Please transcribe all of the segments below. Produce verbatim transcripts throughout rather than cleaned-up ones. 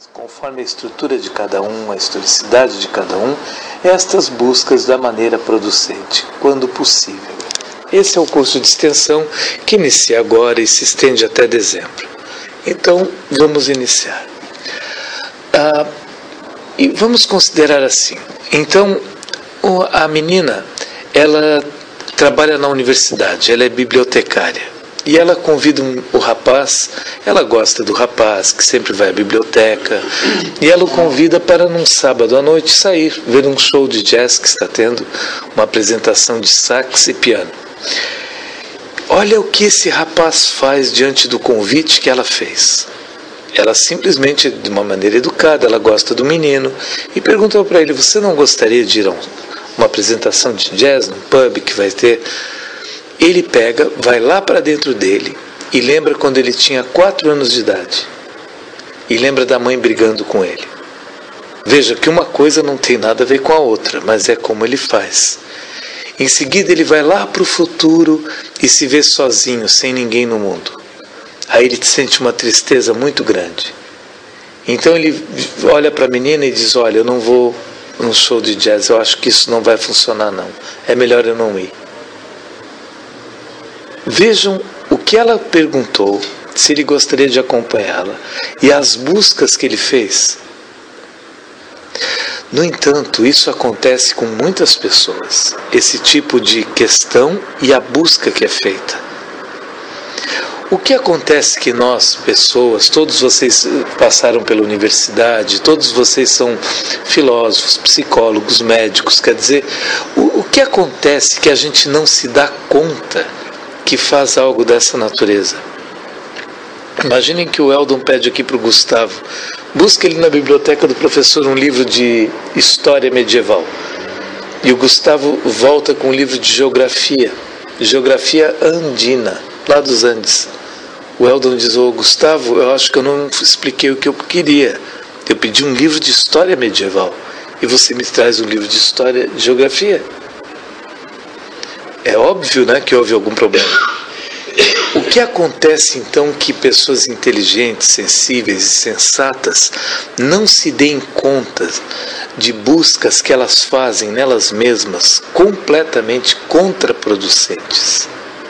conforme a estrutura de cada um, a historicidade de cada um, estas buscas da maneira producente, quando possível. Esse é o curso de extensão que inicia agora e se estende até dezembro. Então, vamos iniciar. Ah, e vamos considerar assim. Então, a menina, ela trabalha na universidade, ela é bibliotecária. E ela convida um, o rapaz, ela gosta do rapaz, que sempre vai à biblioteca, e ela o convida para num sábado à noite sair, ver um show de jazz que está tendo, uma apresentação de sax e piano. Olha o que esse rapaz faz diante do convite que ela fez. Ela simplesmente, de uma maneira educada, ela gosta do menino, e perguntou para ele, você não gostaria de ir a um, uma apresentação de jazz num pub que vai ter... Ele pega, vai lá para dentro dele e lembra quando ele tinha quatro anos de idade. E lembra da mãe brigando com ele. Veja que uma coisa não tem nada a ver com a outra, mas é como ele faz. Em seguida ele vai lá para o futuro e se vê sozinho, sem ninguém no mundo. Aí ele sente uma tristeza muito grande. Então ele olha para a menina e diz, olha, eu não vou num show de jazz, eu acho que isso não vai funcionar não. É melhor eu não ir. Vejam o que ela perguntou, se ele gostaria de acompanhá-la, e as buscas que ele fez. No entanto, isso acontece com muitas pessoas, esse tipo de questão e a busca que é feita. O que acontece que nós, pessoas, todos vocês passaram pela universidade, todos vocês são filósofos, psicólogos, médicos, quer dizer, o, o que acontece que a gente não se dá conta que faz algo dessa natureza? Imaginem que o Eldon pede aqui para o Gustavo, busca ele na biblioteca do professor um livro de história medieval. E o Gustavo volta com um livro de geografia, geografia andina, lá dos Andes. O Eldon diz, ô Gustavo, eu acho que eu não expliquei o que eu queria. Eu pedi um livro de história medieval e você me traz um livro de história de geografia. É óbvio, né, que houve algum problema. O que acontece então que pessoas inteligentes, sensíveis e sensatas não se deem conta de buscas que elas fazem nelas mesmas completamente contraproducentes?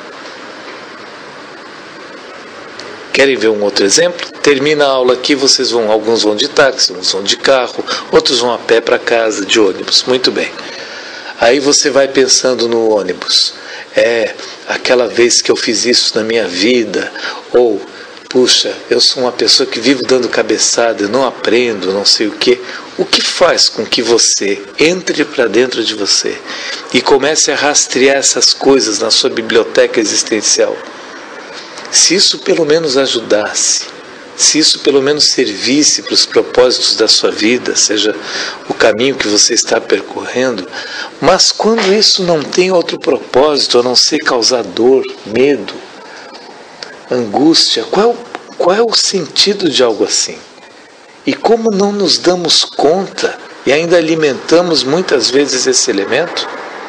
Querem ver um outro exemplo? Termina a aula aqui, vocês vão, alguns vão de táxi, uns vão de carro, outros vão a pé para casa, de ônibus. Muito bem. Aí você vai pensando no ônibus, é, aquela vez que eu fiz isso na minha vida, ou, puxa, eu sou uma pessoa que vivo dando cabeçada, eu não aprendo, não sei o quê. O que faz com que você entre para dentro de você e comece a rastrear essas coisas na sua biblioteca existencial? Se isso pelo menos ajudasse, se isso pelo menos servisse para os propósitos da sua vida, seja o caminho que você está percorrendo, mas quando isso não tem outro propósito a não ser causar dor, medo, angústia, qual é o, qual é o sentido de algo assim? E como não nos damos conta e ainda alimentamos muitas vezes esse elemento?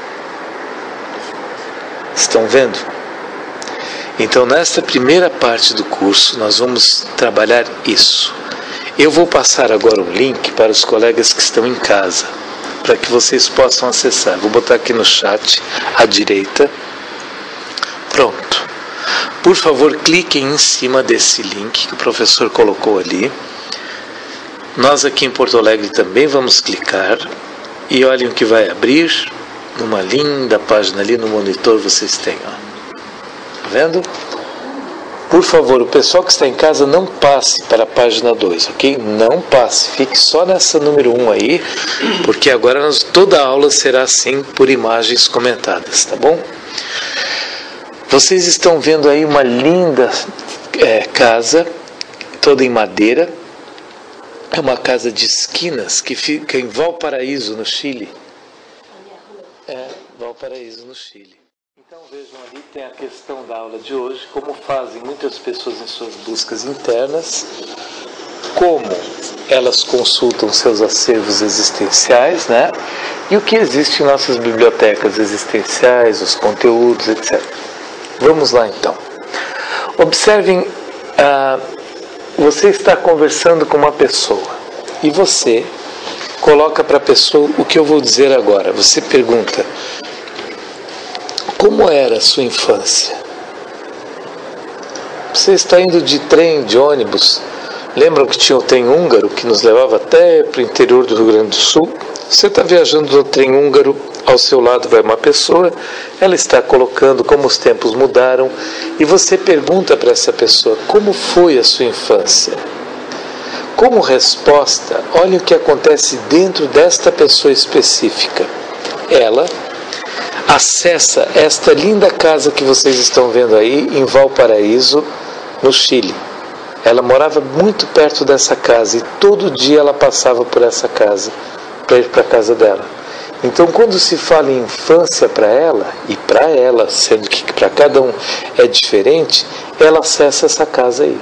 Estão vendo? Então, nesta primeira parte do curso, nós vamos trabalhar isso. Eu vou passar agora um link para os colegas que estão em casa, para que vocês possam acessar. Vou botar aqui no chat, à direita. Pronto. Por favor, cliquem em cima desse link que o professor colocou ali. Nós aqui em Porto Alegre também vamos clicar. E olhem o que vai abrir. Numa linda página ali no monitor vocês têm, ó. Vendo? Por favor, o pessoal que está em casa não passe para a página dois, ok? Não passe, fique só nessa número um aí, porque agora nós, toda a aula será assim por imagens comentadas, tá bom? Vocês estão vendo aí uma linda é, casa, toda em madeira. É uma casa de esquinas que fica em Valparaíso, no Chile. É, Valparaíso, no Chile. Então vejam ali, tem a questão da aula de hoje, como fazem muitas pessoas em suas buscas internas, como elas consultam seus acervos existenciais, né? E o que existe em nossas bibliotecas existenciais, os conteúdos, etcétera. Vamos lá então. Observem ah, você está conversando com uma pessoa e você coloca para a pessoa o que eu vou dizer agora. Você pergunta: como era a sua infância? Você está indo de trem, de ônibus. Lembram que tinha o trem húngaro que nos levava até para o interior do Rio Grande do Sul? Você está viajando no trem húngaro, ao seu lado vai uma pessoa, ela está colocando como os tempos mudaram, e você pergunta para essa pessoa: como foi a sua infância? Como resposta, olha o que acontece dentro desta pessoa específica. Ela acessa esta linda casa que vocês estão vendo aí em Valparaíso, no Chile. Ela morava muito perto dessa casa e todo dia ela passava por essa casa para ir para a casa dela. Então, quando se fala em infância para ela, e para ela, sendo que para cada um é diferente, ela acessa essa casa aí.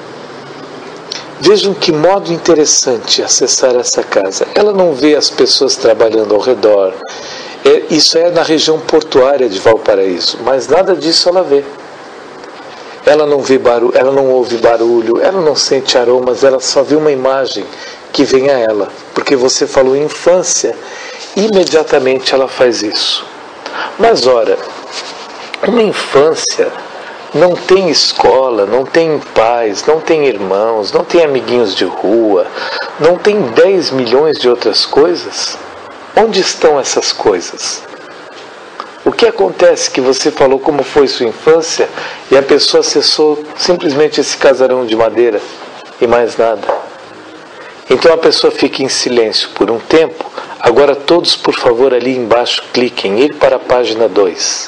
Vejam que modo interessante acessar essa casa. Ela não vê as pessoas trabalhando ao redor. É, isso é na região portuária de Valparaíso, mas nada disso ela vê. Ela não vê barulho, ela não ouve barulho, ela não sente aromas, ela só vê uma imagem que vem a ela. Porque você falou infância, imediatamente ela faz isso. Mas ora, uma infância não tem escola, não tem pais, não tem irmãos, não tem amiguinhos de rua, não tem dez milhões de outras coisas. Onde estão essas coisas? O que acontece que você falou como foi sua infância e a pessoa acessou simplesmente esse casarão de madeira e mais nada? Então a pessoa fica em silêncio por um tempo. Agora todos, por favor, ali embaixo cliquem, ir para a página dois.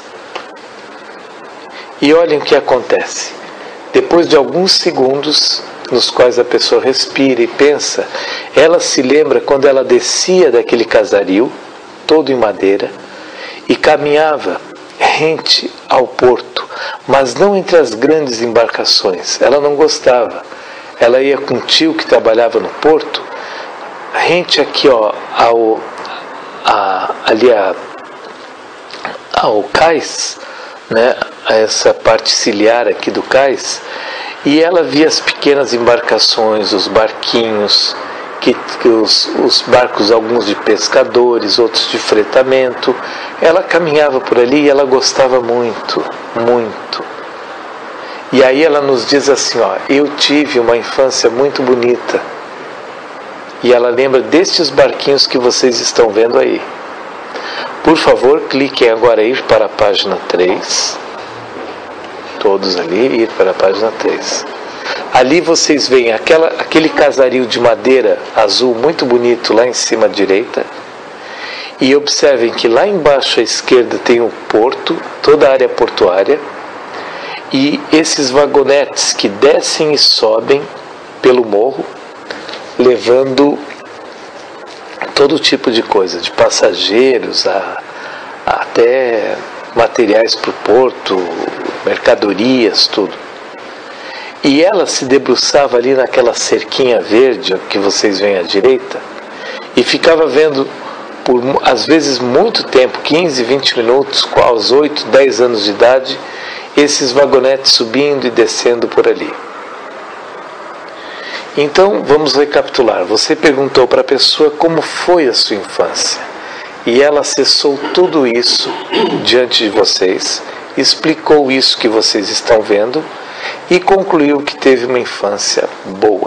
E olhem o que acontece. Depois de alguns segundos, nos quais a pessoa respira e pensa, ela se lembra quando ela descia daquele casario, todo em madeira, e caminhava rente ao porto, mas não entre as grandes embarcações. Ela não gostava. Ela ia com um tio que trabalhava no porto, rente aqui, ó, ao, a, ali a, ao cais, né, a essa parte ciliar aqui do cais, e ela via as pequenas embarcações, os barquinhos, que, que os, os barcos, alguns de pescadores, outros de fretamento. Ela caminhava por ali e ela gostava muito, muito. E aí ela nos diz assim, ó, eu tive uma infância muito bonita. E ela lembra destes barquinhos que vocês estão vendo aí. Por favor, cliquem agora em ir para a página três. Todos ali, ir para a página três. Ali vocês veem aquela, aquele casario de madeira azul muito bonito lá em cima à direita. E observem que lá embaixo à esquerda tem o porto, toda a área portuária. E esses vagonetes que descem e sobem pelo morro, levando todo tipo de coisa, de passageiros a, a até materiais para o porto, mercadorias, tudo. E ela se debruçava ali naquela cerquinha verde que vocês veem à direita e ficava vendo por às vezes muito tempo, quinze, vinte minutos, aos oito, dez anos de idade, esses vagonetes subindo e descendo por ali. Então, vamos recapitular. Você perguntou para a pessoa como foi a sua infância. E ela acessou tudo isso diante de vocês, explicou isso que vocês estão vendo e concluiu que teve uma infância boa.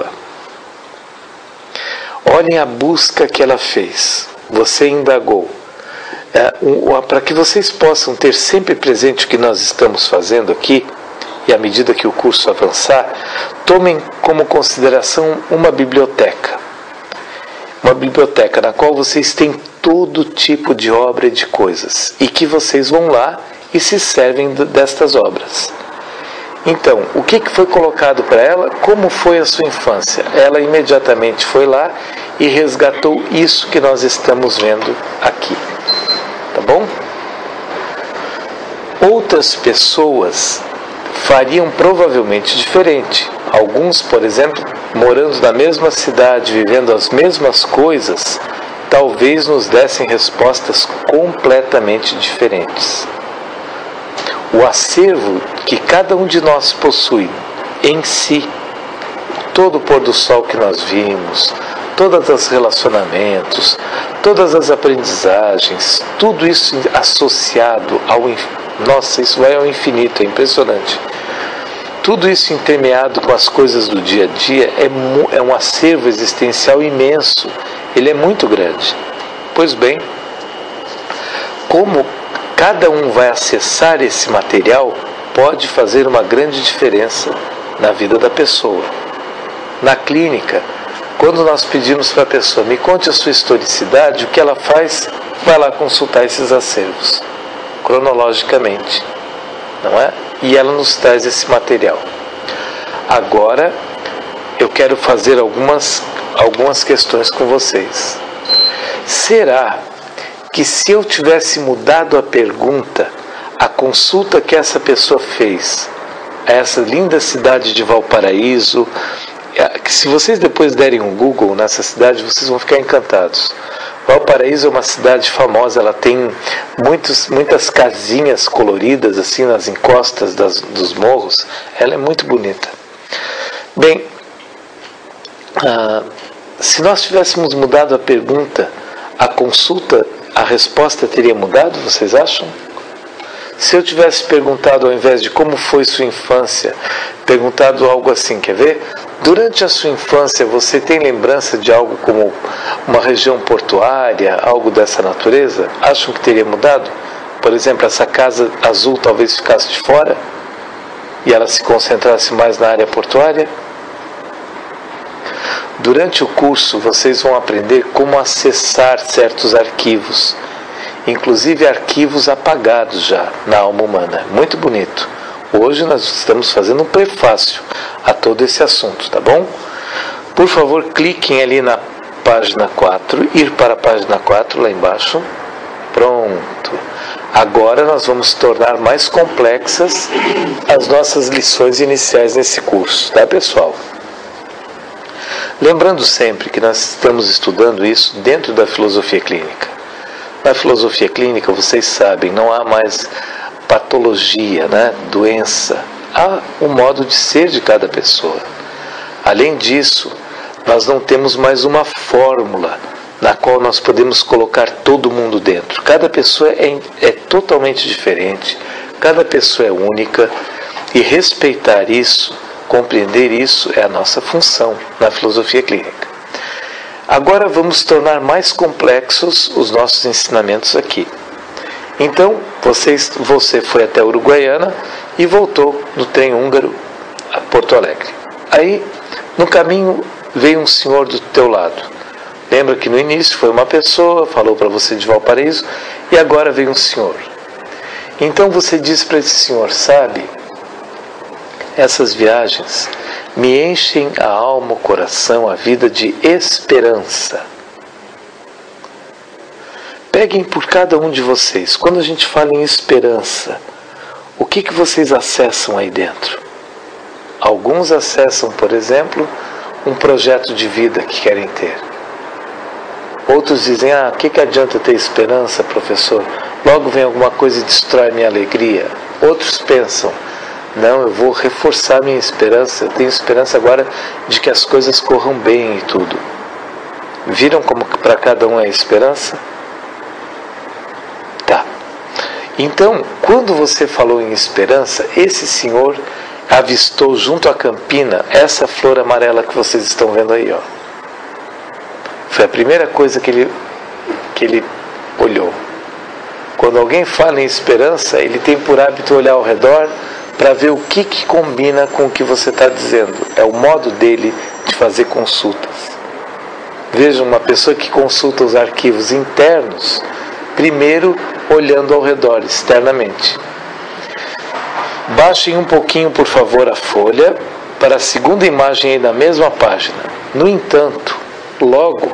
Olhem a busca que ela fez. Você indagou. É, um, para que vocês possam ter sempre presente o que nós estamos fazendo aqui, e à medida que o curso avançar, tomem como consideração uma biblioteca. Uma biblioteca na qual vocês têm todo tipo de obra e de coisas, e que vocês vão lá e se servem destas obras. Então, o que foi colocado para ela? Como foi a sua infância? Ela imediatamente foi lá e resgatou isso que nós estamos vendo aqui. Tá bom? Outras pessoas fariam provavelmente diferente. Alguns, por exemplo, morando na mesma cidade, vivendo as mesmas coisas, talvez nos dessem respostas completamente diferentes. O acervo que cada um de nós possui em si, todo o pôr do sol que nós vimos, todos os relacionamentos, todas as aprendizagens, tudo isso associado ao infinito. Nossa, isso vai ao infinito, é impressionante. Tudo isso entremeado com as coisas do dia a dia é, é um acervo existencial imenso. Ele é muito grande. Pois bem, como cada um vai acessar esse material, pode fazer uma grande diferença na vida da pessoa. Na clínica, quando nós pedimos para a pessoa, me conte a sua historicidade, o que ela faz? Vai lá consultar esses acervos, cronologicamente, não é? E ela nos traz esse material. Agora, eu quero fazer algumas, algumas questões com vocês. Será que se eu tivesse mudado a pergunta, a consulta que essa pessoa fez a essa linda cidade de Valparaíso, que se vocês depois derem um Google nessa cidade, vocês vão ficar encantados. Valparaíso é uma cidade famosa, ela tem muitos, muitas casinhas coloridas assim nas encostas das, dos morros. Ela é muito bonita. Bem, ah, se nós tivéssemos mudado a pergunta, a consulta, a resposta teria mudado, vocês acham? Se eu tivesse perguntado, ao invés de como foi sua infância, perguntado algo assim, quer ver? Durante a sua infância, você tem lembrança de algo como uma região portuária, algo dessa natureza? Acham que teria mudado? Por exemplo, essa casa azul talvez ficasse de fora e ela se concentrasse mais na área portuária? Durante o curso, vocês vão aprender como acessar certos arquivos, inclusive arquivos apagados já na alma humana. Muito bonito. Hoje nós estamos fazendo um prefácio a todo esse assunto, tá bom? Por favor, cliquem ali na página quatro, ir para a página quatro lá embaixo. Pronto. Agora nós vamos tornar mais complexas as nossas lições iniciais nesse curso, tá, pessoal? Lembrando sempre que nós estamos estudando isso dentro da filosofia clínica. Na filosofia clínica, vocês sabem, não há mais patologia, né? Doença. Há o modo de ser de cada pessoa. Além disso, nós não temos mais uma fórmula na qual nós podemos colocar todo mundo dentro. Cada pessoa é, é totalmente diferente, cada pessoa é única, e respeitar isso, compreender isso, é a nossa função na filosofia clínica. Agora vamos tornar mais complexos os nossos ensinamentos aqui. Então, vocês, você foi até Uruguaiana e voltou no trem húngaro a Porto Alegre. Aí, no caminho, veio um senhor do teu lado. Lembra que no início foi uma pessoa, falou para você de Valparaíso, e agora veio um senhor. Então você disse para esse senhor, sabe, essas viagens me enchem a alma, o coração, a vida de esperança. Peguem por cada um de vocês. Quando a gente fala em esperança, o que, que vocês acessam aí dentro? Alguns acessam, por exemplo, um projeto de vida que querem ter. Outros dizem, ah, o que, que adianta ter esperança, professor? Logo vem alguma coisa e destrói minha alegria. Outros pensam, não, eu vou reforçar minha esperança, eu tenho esperança agora de que as coisas corram bem e tudo. Viram como para cada um é a esperança? Tá. Então, quando você falou em esperança, esse senhor avistou junto à campina essa flor amarela que vocês estão vendo aí, ó. Foi a primeira coisa que ele, que ele olhou. Quando alguém fala em esperança, ele tem por hábito olhar ao redor para ver o que, que combina com o que você está dizendo. É o modo dele de fazer consultas. Veja, uma pessoa que consulta os arquivos internos, primeiro olhando ao redor, externamente. Baixem um pouquinho, por favor, a folha para a segunda imagem aí na mesma página. No entanto, logo,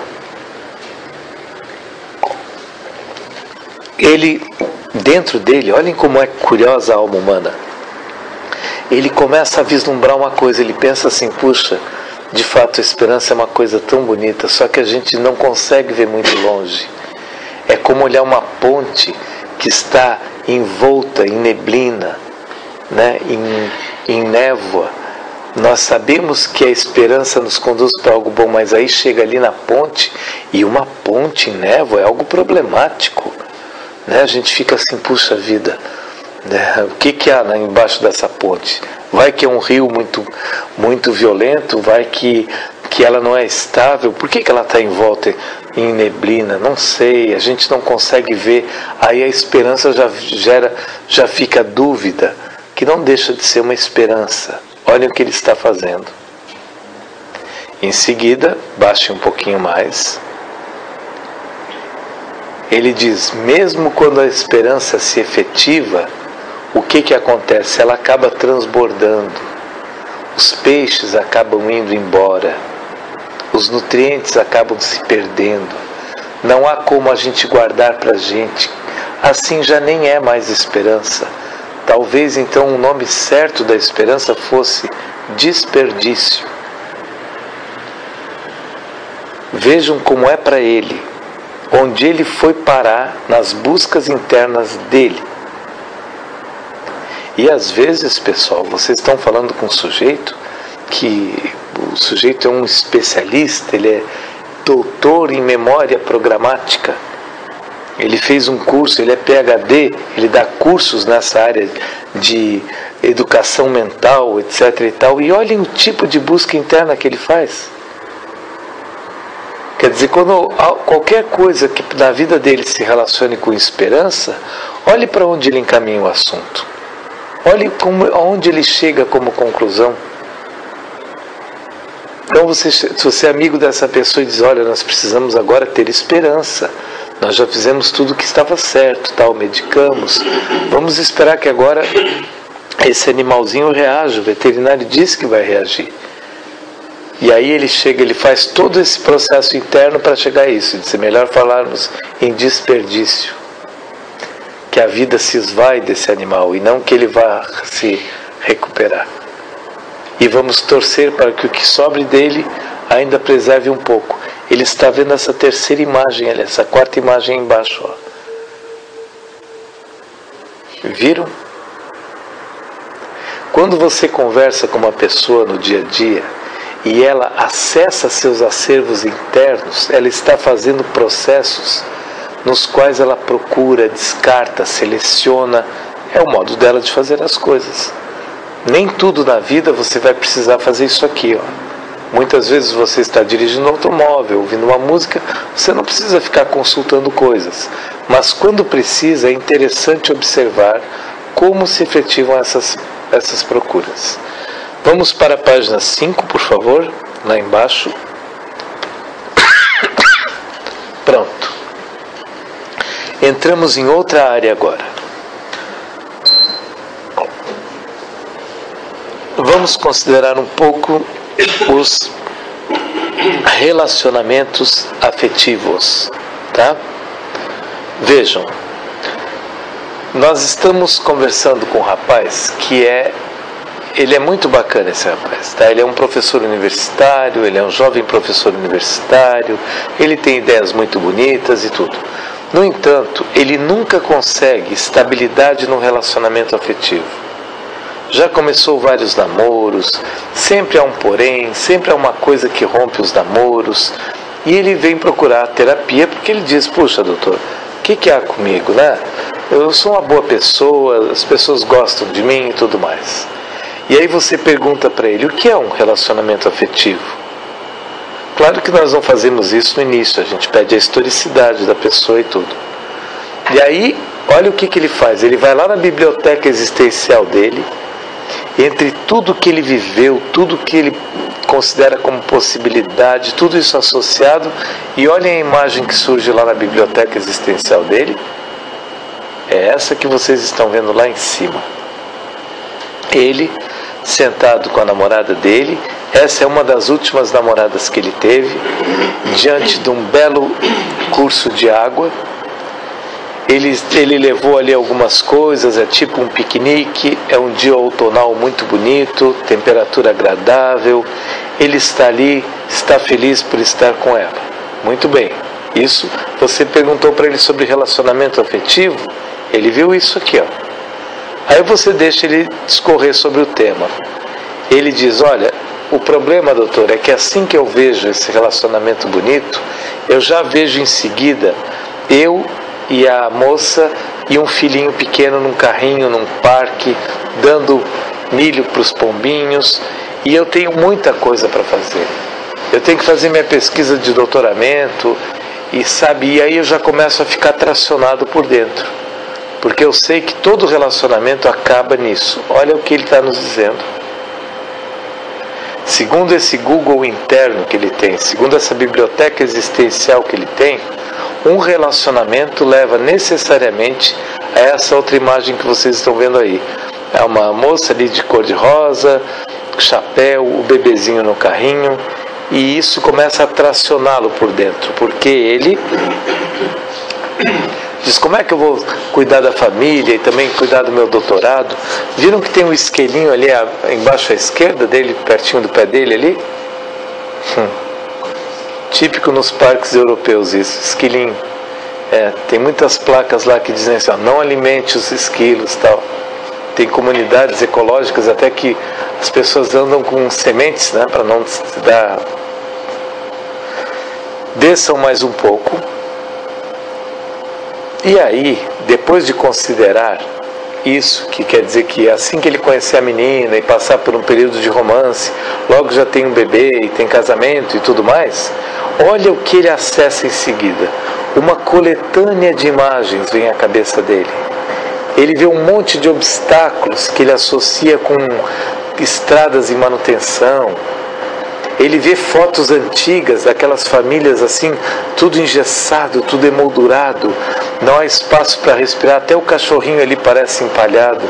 ele, dentro dele, olhem como é curiosa a alma humana, ele começa a vislumbrar uma coisa, ele pensa assim, puxa, de fato a esperança é uma coisa tão bonita, só que a gente não consegue ver muito longe. É como olhar uma ponte que está envolta em neblina, né, em, em névoa, Nós sabemos que a esperança nos conduz para algo bom, mas aí chega ali na ponte, e uma ponte em névoa é algo problemático, né? A gente fica assim, puxa vida, né? O que, que há embaixo dessa ponte? Vai que é um rio muito, muito violento, vai que, que ela não é estável, por que, que ela está em volta em neblina? Não sei, a gente não consegue ver, aí a esperança já gera, já fica dúvida, que não deixa de ser uma esperança. Olha o que ele está fazendo. Em seguida, baixe um pouquinho mais. Ele diz, mesmo quando a esperança se efetiva, o que que acontece? Ela acaba transbordando. Os peixes acabam indo embora. Os nutrientes acabam se perdendo. Não há como a gente guardar para a gente. Assim já nem é mais esperança. Talvez então o nome certo da esperança fosse desperdício. Vejam como é para ele, onde ele foi parar nas buscas internas dele. E às vezes, pessoal, vocês estão falando com um sujeito que o sujeito é um especialista, ele é doutor em memória programática. Ele fez um curso, ele é P H D, ele dá cursos nessa área de educação mental, etc e tal. E olhem o tipo de busca interna que ele faz. Quer dizer, quando qualquer coisa que na vida dele se relacione com esperança, olhe para onde ele encaminha o assunto. Olhe como, aonde ele chega como conclusão. Então, você, se você é amigo dessa pessoa e diz, olha, nós precisamos agora ter esperança. Nós já fizemos tudo o que estava certo, tal, medicamos. Vamos esperar que agora esse animalzinho reaja. O veterinário disse que vai reagir. E aí ele chega, ele faz todo esse processo interno para chegar a isso. Diz, é melhor falarmos em desperdício. Que a vida se esvai desse animal e não que ele vá se recuperar. E vamos torcer para que o que sobre dele ainda preserve um pouco. Ele está vendo essa terceira imagem, essa quarta imagem embaixo. Ó. Viram? Quando você conversa com uma pessoa no dia a dia e ela acessa seus acervos internos, ela está fazendo processos nos quais ela procura, descarta, seleciona. É o modo dela de fazer as coisas. Nem tudo na vida você vai precisar fazer isso aqui, ó. Muitas vezes você está dirigindo um automóvel, ouvindo uma música, você não precisa ficar consultando coisas. Mas quando precisa, é interessante observar como se efetivam essas, essas procuras. Vamos para a página cinco, por favor, lá embaixo. Pronto. Entramos em outra área agora. Vamos considerar um pouco os relacionamentos afetivos, tá? Vejam, nós estamos conversando com um rapaz que é, ele é muito bacana esse rapaz, tá? Ele é um professor universitário, ele é um jovem professor universitário, ele tem ideias muito bonitas e tudo. No entanto, ele nunca consegue estabilidade no relacionamento afetivo. Já começou vários namoros, sempre há um porém, sempre há uma coisa que rompe os namoros. E ele vem procurar terapia porque ele diz, puxa doutor, o que, que há comigo, né? Eu sou uma boa pessoa, as pessoas gostam de mim e tudo mais. E aí você pergunta para ele, o que é um relacionamento afetivo? Claro que nós não fazemos isso no início, a gente pede a historicidade da pessoa e tudo. E aí, olha o que, que ele faz, ele vai lá na biblioteca existencial dele, entre tudo que ele viveu, tudo que ele considera como possibilidade, tudo isso associado, e olhem a imagem que surge lá na biblioteca existencial dele. É essa que vocês estão vendo lá em cima. Ele sentado com a namorada dele, essa é uma das últimas namoradas que ele teve, diante de um belo curso de água. Ele, ele levou ali algumas coisas, é tipo um piquenique, é um dia outonal muito bonito, temperatura agradável. Ele está ali, está feliz por estar com ela. Muito bem. Isso, você perguntou para ele sobre relacionamento afetivo, ele viu isso aqui, ó. Aí você deixa ele discorrer sobre o tema. Ele diz, olha, o problema, doutor, é que assim que eu vejo esse relacionamento bonito, eu já vejo em seguida eu e a moça e um filhinho pequeno num carrinho, num parque, dando milho para os pombinhos, e eu tenho muita coisa para fazer. Eu tenho que fazer minha pesquisa de doutoramento, e sabe, e aí eu já começo a ficar tracionado por dentro, porque eu sei que todo relacionamento acaba nisso. Olha o que ele está nos dizendo. Segundo esse Google interno que ele tem, segundo essa biblioteca existencial que ele tem, um relacionamento leva necessariamente a essa outra imagem que vocês estão vendo aí. É uma moça ali de cor de rosa, chapéu, o bebezinho no carrinho, e isso começa a tracioná-lo por dentro, porque ele diz, como é que eu vou cuidar da família e também cuidar do meu doutorado? Viram que tem um esquilinho ali embaixo à esquerda dele, pertinho do pé dele ali? Hum. Típico nos parques europeus isso, esquilinho. É, tem muitas placas lá que dizem assim, ó, não alimente os esquilos, tal. Tem comunidades ecológicas até que as pessoas andam com sementes, né, para não se dar... Desçam mais um pouco. E aí, depois de considerar isso, que quer dizer que assim que ele conhecer a menina e passar por um período de romance, logo já tem um bebê e tem casamento e tudo mais, olha o que ele acessa em seguida. Uma coletânea de imagens vem à cabeça dele. Ele vê um monte de obstáculos que ele associa com estradas em manutenção. Ele vê fotos antigas daquelas famílias assim, tudo engessado, tudo emoldurado, não há espaço para respirar, até o cachorrinho ali parece empalhado.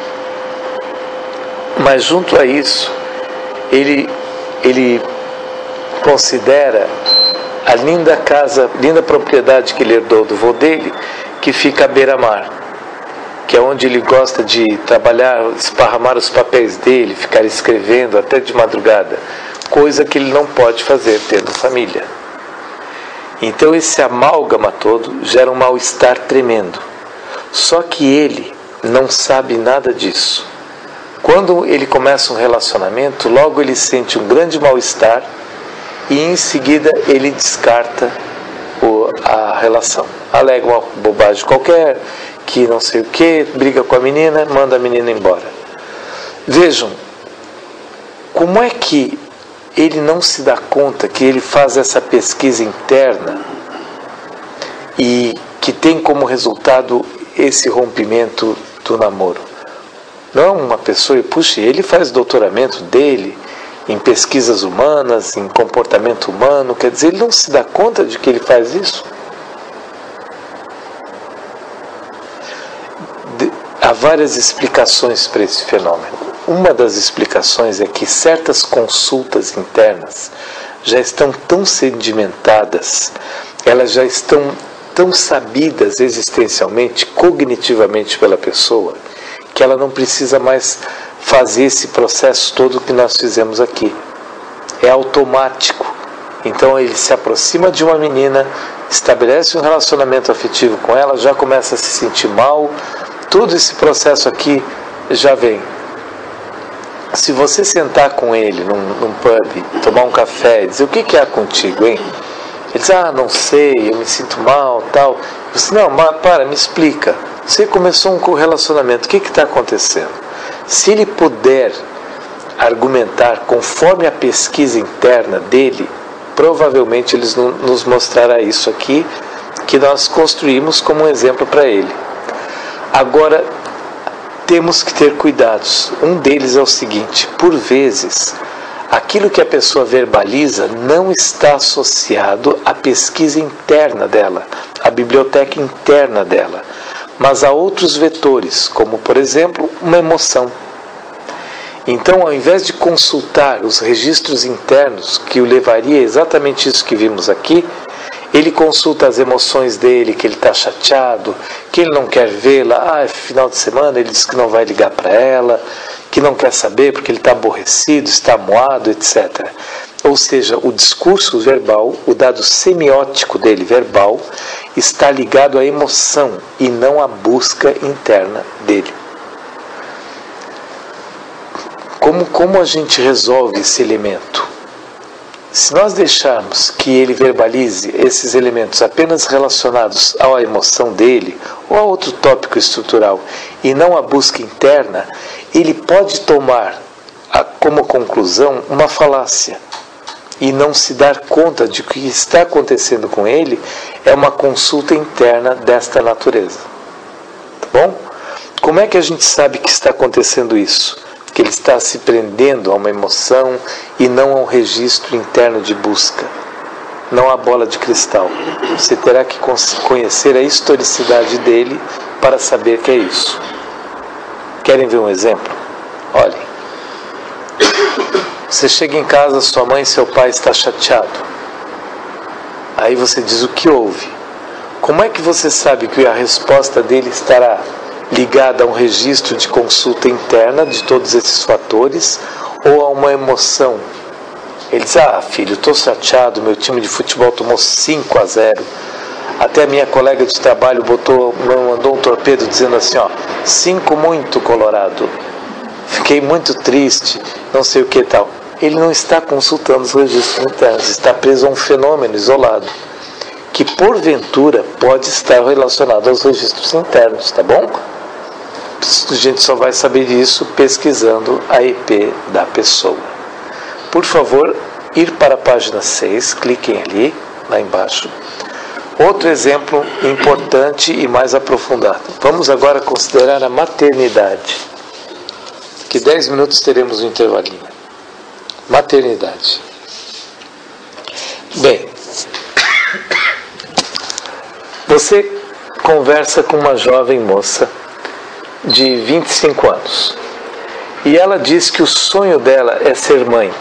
Mas junto a isso, ele, ele considera a linda casa, linda propriedade que ele herdou do vô dele, que fica à beira-mar, que é onde ele gosta de trabalhar, esparramar os papéis dele, ficar escrevendo até de madrugada, coisa que ele não pode fazer tendo família. Então esse amálgama todo gera um mal-estar tremendo. Só que ele não sabe nada disso. Quando ele começa um relacionamento, logo ele sente um grande mal-estar e em seguida ele descarta o, a relação. Alega uma bobagem qualquer, que não sei o que, briga com a menina, manda a menina embora. Vejam, como é que ele não se dá conta que ele faz essa pesquisa interna e que tem como resultado esse rompimento do namoro? Não uma pessoa, e puxa, ele faz doutoramento dele em pesquisas humanas, em comportamento humano, quer dizer, ele não se dá conta de que ele faz isso? De, há várias explicações para esse fenômeno. Uma das explicações é que certas consultas internas já estão tão sedimentadas, elas já estão tão sabidas existencialmente, cognitivamente pela pessoa, que ela não precisa mais fazer esse processo todo que nós fizemos aqui. É automático. Então ele se aproxima de uma menina, estabelece um relacionamento afetivo com ela, já começa a se sentir mal, todo esse processo aqui já vem. Se você sentar com ele num, num pub, tomar um café e dizer, o que, que há contigo, hein? Ele diz, ah, não sei, eu me sinto mal, tal. Você, não, mas para, me explica. Você começou um relacionamento, o que está acontecendo? Se ele puder argumentar conforme a pesquisa interna dele, provavelmente ele nos mostrará isso aqui, que nós construímos como um exemplo para ele. Agora, temos que ter cuidados. Um deles é o seguinte, por vezes, aquilo que a pessoa verbaliza não está associado à pesquisa interna dela, à biblioteca interna dela, mas a outros vetores, como, por exemplo, uma emoção. Então, ao invés de consultar os registros internos, que o levaria a exatamente isso que vimos aqui, ele consulta as emoções dele, que ele está chateado, que ele não quer vê-la, ah, é final de semana, ele diz que não vai ligar para ela, que não quer saber porque ele está aborrecido, está amuado, etcétera. Ou seja, o discurso verbal, o dado semiótico dele, verbal, está ligado à emoção e não à busca interna dele. Como, como a gente resolve esse elemento? Se nós deixarmos que ele verbalize esses elementos apenas relacionados à emoção dele ou a outro tópico estrutural e não à busca interna, ele pode tomar a, como conclusão uma falácia e não se dar conta de que o que está acontecendo com ele é uma consulta interna desta natureza. Tá bom? Como é que a gente sabe que está acontecendo isso? Que ele está se prendendo a uma emoção e não a um registro interno de busca. Não a bola de cristal. Você terá que conhecer a historicidade dele para saber que é isso. Querem ver um exemplo? Olhem. Você chega em casa, sua mãe e seu pai estão chateados. Aí você diz: o que houve? Como é que você sabe que a resposta dele estará ligada a um registro de consulta interna de todos esses fatores ou a uma emoção? Ele diz: ah, filho, estou chateado, meu time de futebol tomou cinco a zero. Até a minha colega de trabalho botou, mandou um torpedo dizendo assim, ó, cinco muito Colorado. Fiquei muito triste, não sei o que tal. Ele não está consultando os registros internos, está preso a um fenômeno isolado, que porventura pode estar relacionado aos registros internos, tá bom? A gente só vai saber disso pesquisando a I P da pessoa. Por favor, ir para a página seis, cliquem ali, lá embaixo. Outro exemplo importante e mais aprofundado. Vamos agora considerar a maternidade. Que dez minutos teremos um intervalinho. Maternidade. Bem, você conversa com uma jovem moça de vinte e cinco anos e ela diz que o sonho dela é ser mãe.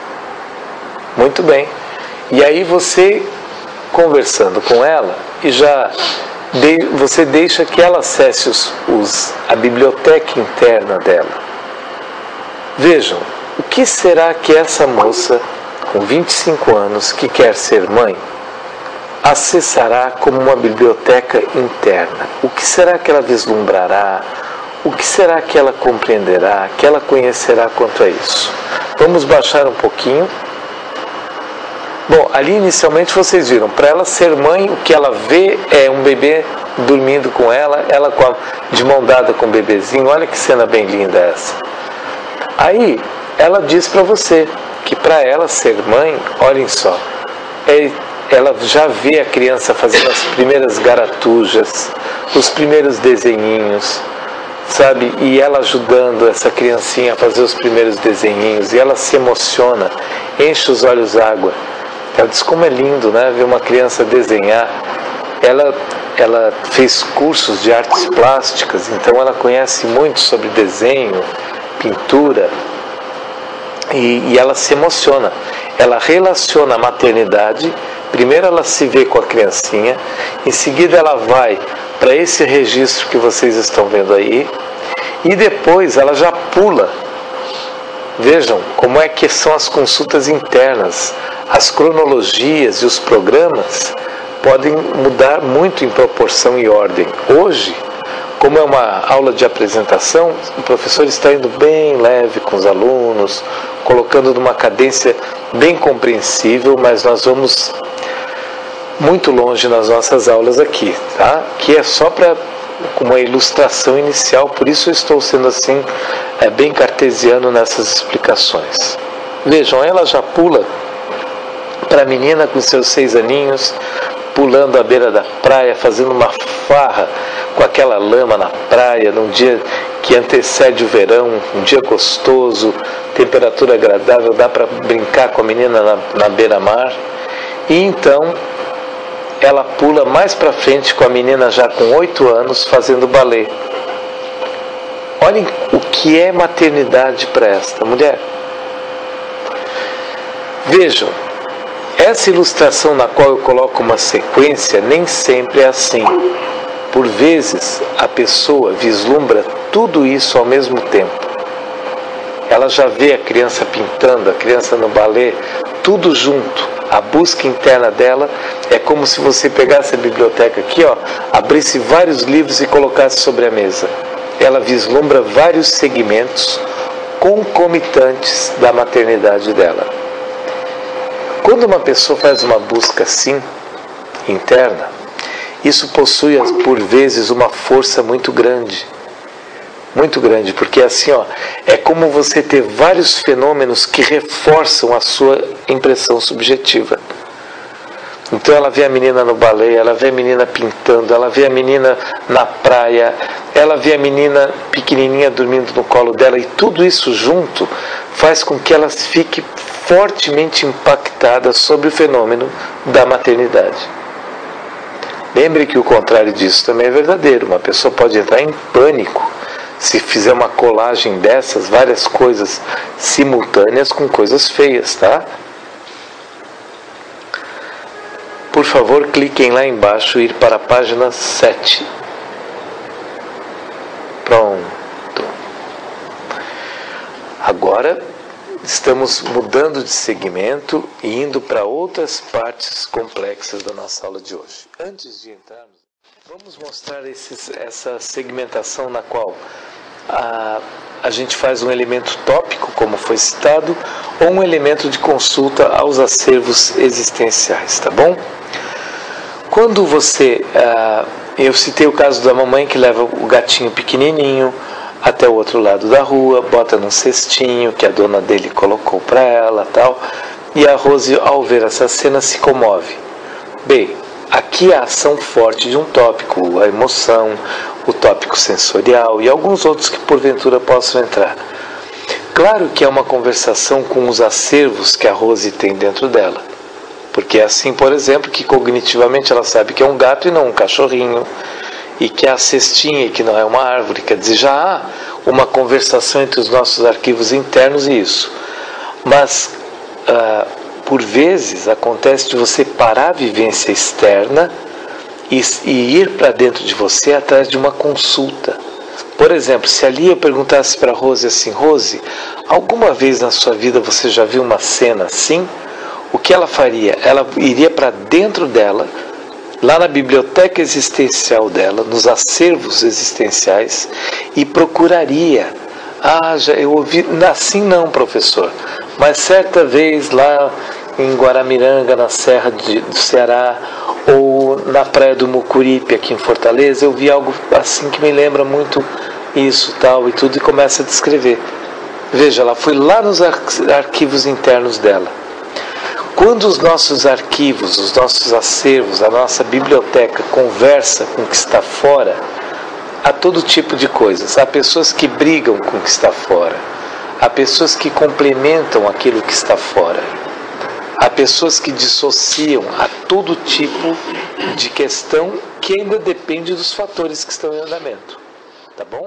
Muito bem. E aí você, conversando com ela, e já de, você deixa que ela acesse os, os, a biblioteca interna dela. Vejam, o que será que essa moça, com vinte e cinco anos, que quer ser mãe, acessará como uma biblioteca interna? O que será que ela vislumbrará? O que será que ela compreenderá, que ela conhecerá quanto a isso? Vamos baixar um pouquinho. Bom, ali inicialmente vocês viram, para ela ser mãe, o que ela vê é um bebê dormindo com ela, ela com a, de mão dada com o bebezinho. Olha que cena bem linda essa. Aí, ela diz para você que para ela ser mãe, olhem só, é, ela já vê a criança fazendo as primeiras garatujas, os primeiros desenhinhos, sabe? E ela ajudando essa criancinha a fazer os primeiros desenhinhos, e ela se emociona, enche os olhos d'água. Ela diz como é lindo, né? Ver uma criança desenhar. Ela, ela fez cursos de artes plásticas, então ela conhece muito sobre desenho, pintura, e, e ela se emociona. Ela relaciona a maternidade. Primeiro ela se vê com a criancinha, em seguida ela vai para esse registro que vocês estão vendo aí, e depois ela já pula. Vejam como é que são as consultas internas. As cronologias e os programas podem mudar muito em proporção e ordem. Hoje, como é uma aula de apresentação, o professor está indo bem leve com os alunos, colocando numa cadência bem compreensível, mas nós vamos muito longe nas nossas aulas aqui, tá? Que é só para uma ilustração inicial, por isso eu estou sendo assim, é, bem cartesiano nessas explicações. Vejam, ela já pula para a menina com seus seis aninhos, pulando à beira da praia, fazendo uma farra com aquela lama na praia, num dia que antecede o verão, um dia gostoso, temperatura agradável, dá para brincar com a menina na, na beira-mar. E então ela pula mais para frente com a menina já com oito anos fazendo balé. Olhem o que é maternidade para esta mulher. Vejam, essa ilustração na qual eu coloco uma sequência nem sempre é assim. Por vezes a pessoa vislumbra tudo isso ao mesmo tempo. Ela já vê a criança pintando, a criança no balé, tudo junto. A busca interna dela é como se você pegasse a biblioteca aqui, ó, abrisse vários livros e colocasse sobre a mesa. Ela vislumbra vários segmentos, concomitantes da maternidade dela. Quando uma pessoa faz uma busca assim, interna, isso possui por vezes uma força muito grande. Muito grande, porque assim, ó, é como você ter vários fenômenos que reforçam a sua impressão subjetiva. Então ela vê a menina no balé, ela vê a menina pintando, ela vê a menina na praia, ela vê a menina pequenininha dormindo no colo dela, e tudo isso junto faz com que ela fique fortemente impactada sobre o fenômeno da maternidade. Lembre que o contrário disso também é verdadeiro. Uma pessoa pode entrar em pânico se fizer uma colagem dessas, várias coisas simultâneas com coisas feias, tá? Por favor, cliquem lá embaixo e ir para a página sete. Pronto. Agora estamos mudando de segmento e indo para outras partes complexas da nossa aula de hoje. Antes de entrarmos, vamos mostrar esses, essa segmentação na qual a, a gente faz um elemento tópico, como foi citado, ou um elemento de consulta aos acervos existenciais, tá bom? Quando você... Ah, eu citei o caso da mamãe que leva o gatinho pequenininho até o outro lado da rua, bota num cestinho que a dona dele colocou para ela, tal, e a Rose, ao ver essa cena, se comove. Bem, aqui a ação forte de um tópico, a emoção, o tópico sensorial e alguns outros que porventura possam entrar. Claro que é uma conversação com os acervos que a Rose tem dentro dela. Porque é assim, por exemplo, que cognitivamente ela sabe que é um gato e não um cachorrinho, e que é a cestinha e que não é uma árvore. Quer dizer, já há uma conversação entre os nossos arquivos internos e isso. Mas, ah, por vezes, acontece de você parar a vivência externa e, e ir para dentro de você atrás de uma consulta. Por exemplo, se ali eu perguntasse para a Rose assim: Rose, alguma vez na sua vida você já viu uma cena assim? O que ela faria? Ela iria para dentro dela, lá na biblioteca existencial dela, nos acervos existenciais, e procuraria. Ah, já eu ouvi, assim não, professor, mas certa vez lá em Guaramiranga, na Serra de, do Ceará, ou na Praia do Mucuripe, aqui em Fortaleza, eu vi algo assim que me lembra muito isso, tal, e tudo, e começa a descrever. Veja, ela foi lá nos arquivos internos dela. Quando os nossos arquivos, os nossos acervos, a nossa biblioteca conversa com o que está fora, há todo tipo de coisas. Há pessoas que brigam com o que está fora. Há pessoas que complementam aquilo que está fora. Há pessoas que dissociam. Há todo tipo de questão que ainda depende dos fatores que estão em andamento. Tá bom?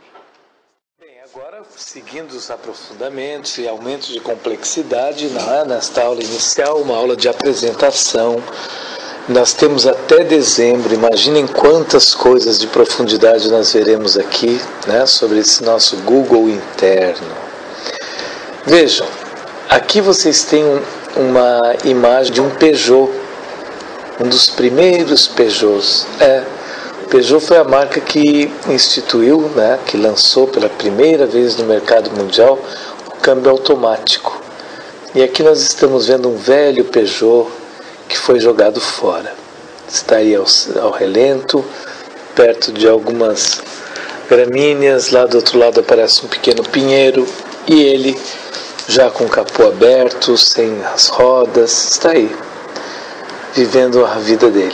Agora, seguindo os aprofundamentos e aumentos de complexidade, né, nesta aula inicial, uma aula de apresentação, nós temos até dezembro, imaginem quantas coisas de profundidade nós veremos aqui, né, sobre esse nosso Google interno. Vejam, aqui vocês têm um, uma imagem de um Peugeot, um dos primeiros Peugeots. É, Peugeot foi a marca que instituiu, né, que lançou pela primeira vez no mercado mundial o câmbio automático. E aqui nós estamos vendo um velho Peugeot que foi jogado fora. Está aí ao, ao relento, perto de algumas gramíneas. Lá do outro lado aparece um pequeno pinheiro e ele, já com o capô aberto, sem as rodas, está aí, vivendo a vida dele.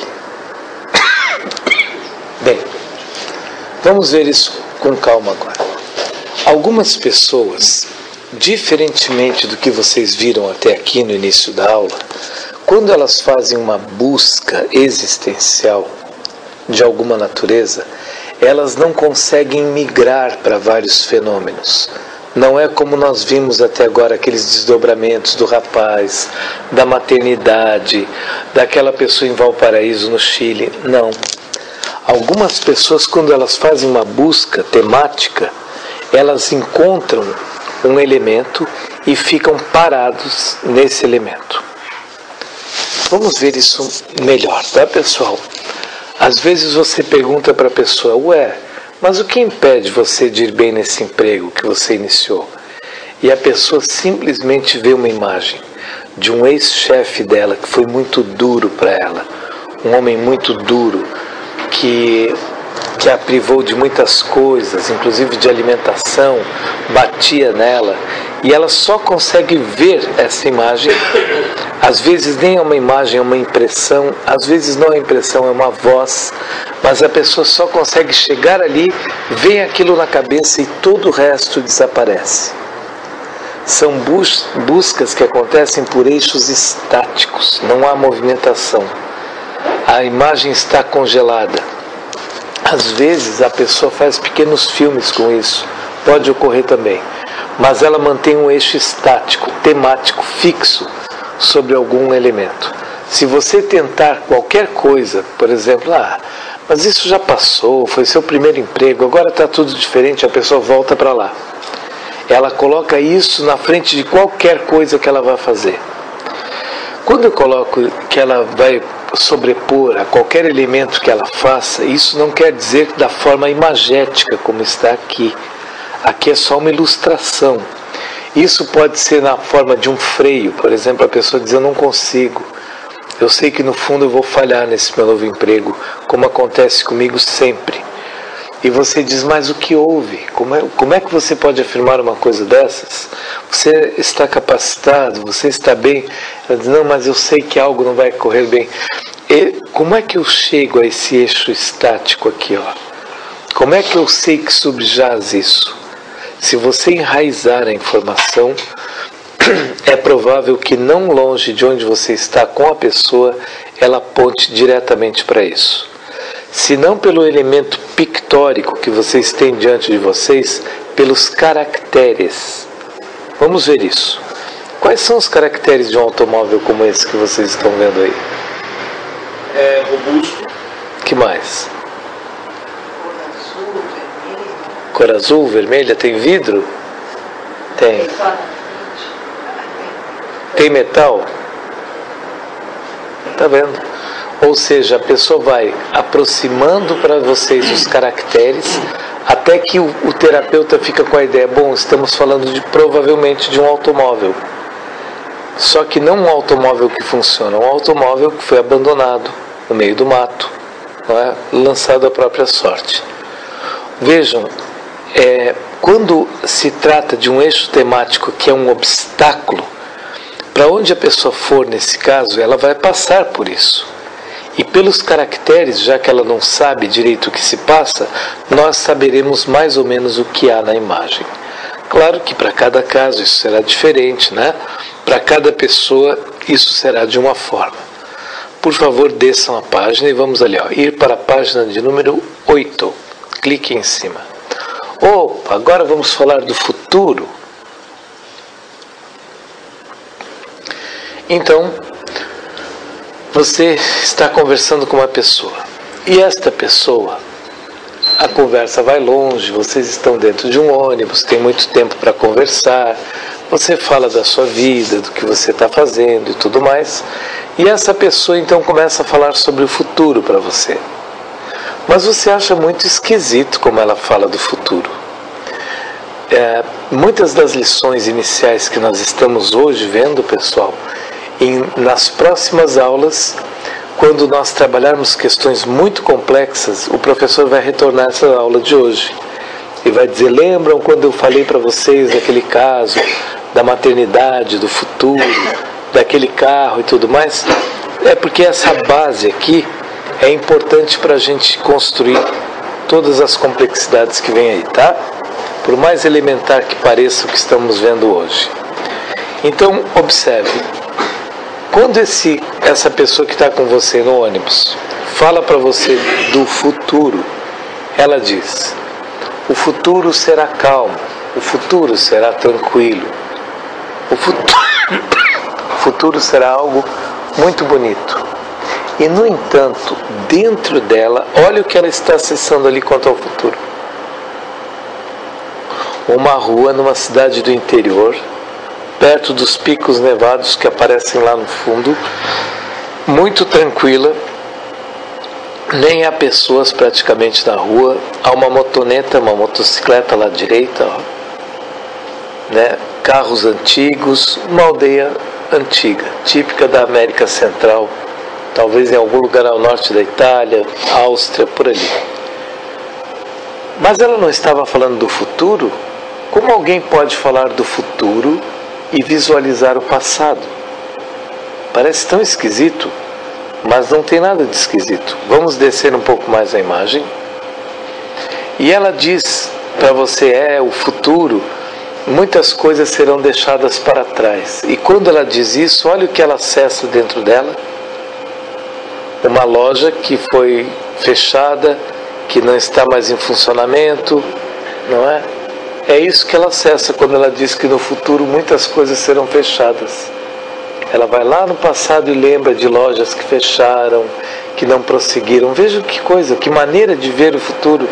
Bem, vamos ver isso com calma agora. Algumas pessoas, diferentemente do que vocês viram até aqui no início da aula, quando elas fazem uma busca existencial de alguma natureza, elas não conseguem migrar para vários fenômenos. Não é como nós vimos até agora, aqueles desdobramentos do rapaz, da maternidade, daquela pessoa em Valparaíso, no Chile. Não. Algumas pessoas, quando elas fazem uma busca temática, elas encontram um elemento e ficam parados nesse elemento. Vamos ver isso melhor, tá, pessoal? Às vezes você pergunta para a pessoa: ué, mas o que impede você de ir bem nesse emprego que você iniciou? e a pessoa simplesmente vê uma imagem de um ex-chefe dela que foi muito duro para ela, um homem muito duro que, que a privou de muitas coisas, inclusive de alimentação, batia nela, e ela só consegue ver essa imagem. Às vezes nem é uma imagem, é uma impressão, às vezes não é impressão, é uma voz, mas a pessoa só consegue chegar ali, vem aquilo na cabeça e todo o resto desaparece. São bus- buscas que acontecem por eixos estáticos, não há movimentação. A imagem está congelada. Às vezes a pessoa faz pequenos filmes com isso, pode ocorrer também, mas ela mantém um eixo estático, temático, fixo sobre algum elemento. Se você tentar qualquer coisa, por exemplo, ah, mas isso já passou, foi seu primeiro emprego, agora está tudo diferente, a pessoa volta para lá. Ela coloca isso na frente de qualquer coisa que ela vai fazer. Quando eu coloco que ela vai sobrepor a qualquer elemento que ela faça, isso não quer dizer da forma imagética como está aqui. Aqui é só uma ilustração. Isso pode ser na forma de um freio, por exemplo, a pessoa diz: eu não consigo, eu sei que no fundo eu vou falhar nesse meu novo emprego, como acontece comigo sempre. E você diz: mas o que houve? Como é, como é que você pode afirmar uma coisa dessas? Você está capacitado, você está bem? Ela diz: não, mas eu sei que algo não vai correr bem. E como é que eu chego a esse eixo estático aqui, ó? Como é que eu sei que subjaz isso? Se você enraizar a informação, é provável que não longe de onde você está com a pessoa, ela aponte diretamente para isso. Se não pelo elemento pictórico que vocês têm diante de vocês, pelos caracteres. Vamos ver isso. Quais são os caracteres de um automóvel como esse que vocês estão vendo aí? É robusto. Que mais? Cor azul, vermelha, tem vidro? Tem. Tem metal? Tá vendo? Ou seja, a pessoa vai aproximando para vocês os caracteres, até que o, o terapeuta fica com a ideia: bom, estamos falando de provavelmente de um automóvel. Só que não um automóvel que funciona, um automóvel que foi abandonado no meio do mato, não é? Lançado à própria sorte. Vejam, é, quando se trata de um eixo temático que é um obstáculo, para onde a pessoa for nesse caso, ela vai passar por isso. E pelos caracteres, já que ela não sabe direito o que se passa, nós saberemos mais ou menos o que há na imagem. Claro que para cada caso isso será diferente, né? Para cada pessoa isso será de uma forma. Por favor, desçam a página e vamos ali, ó, ir para a página de número oito. Clique em cima. Opa, agora vamos falar do futuro. Então, você está conversando com uma pessoa, e esta pessoa, a conversa vai longe, vocês estão dentro de um ônibus, tem muito tempo para conversar, você fala da sua vida, do que você está fazendo e tudo mais, e essa pessoa então começa a falar sobre o futuro para você. Mas você acha muito esquisito como ela fala do futuro. É, muitas das lições iniciais que nós estamos hoje vendo, pessoal, em, nas próximas aulas, quando nós trabalharmos questões muito complexas, o professor vai retornar essa aula de hoje e vai dizer: lembram quando eu falei para vocês daquele caso da maternidade, do futuro, daquele carro e tudo mais? É porque essa base aqui é importante para a gente construir todas as complexidades que vem aí, tá? Por mais elementar que pareça o que estamos vendo hoje. Então, observe. Quando esse, essa pessoa que está com você no ônibus fala para você do futuro, ela diz: o futuro será calmo, o futuro será tranquilo, o futuro, o futuro será algo muito bonito. E, no entanto, dentro dela, olha o que ela está acessando ali quanto ao futuro. Uma rua numa cidade do interior, perto dos picos nevados que aparecem lá no fundo, muito tranquila, nem há pessoas praticamente na rua, há uma motoneta, uma motocicleta lá à direita, ó, né, carros antigos, uma aldeia antiga, típica da América Central, talvez em algum lugar ao norte da Itália, Áustria, por ali. Mas ela não estava falando do futuro? Como alguém pode falar do futuro e visualizar o passado? Parece tão esquisito, mas não tem nada de esquisito. Vamos descer um pouco mais a imagem. E ela diz para você, é o futuro, muitas coisas serão deixadas para trás. E quando ela diz isso, olha o que ela acessa dentro dela. Uma loja que foi fechada, que não está mais em funcionamento, não é? É isso que ela acessa quando ela diz que no futuro muitas coisas serão fechadas. Ela vai lá no passado e lembra de lojas que fecharam, que não prosseguiram. Vejam que coisa, que maneira de ver o futuro.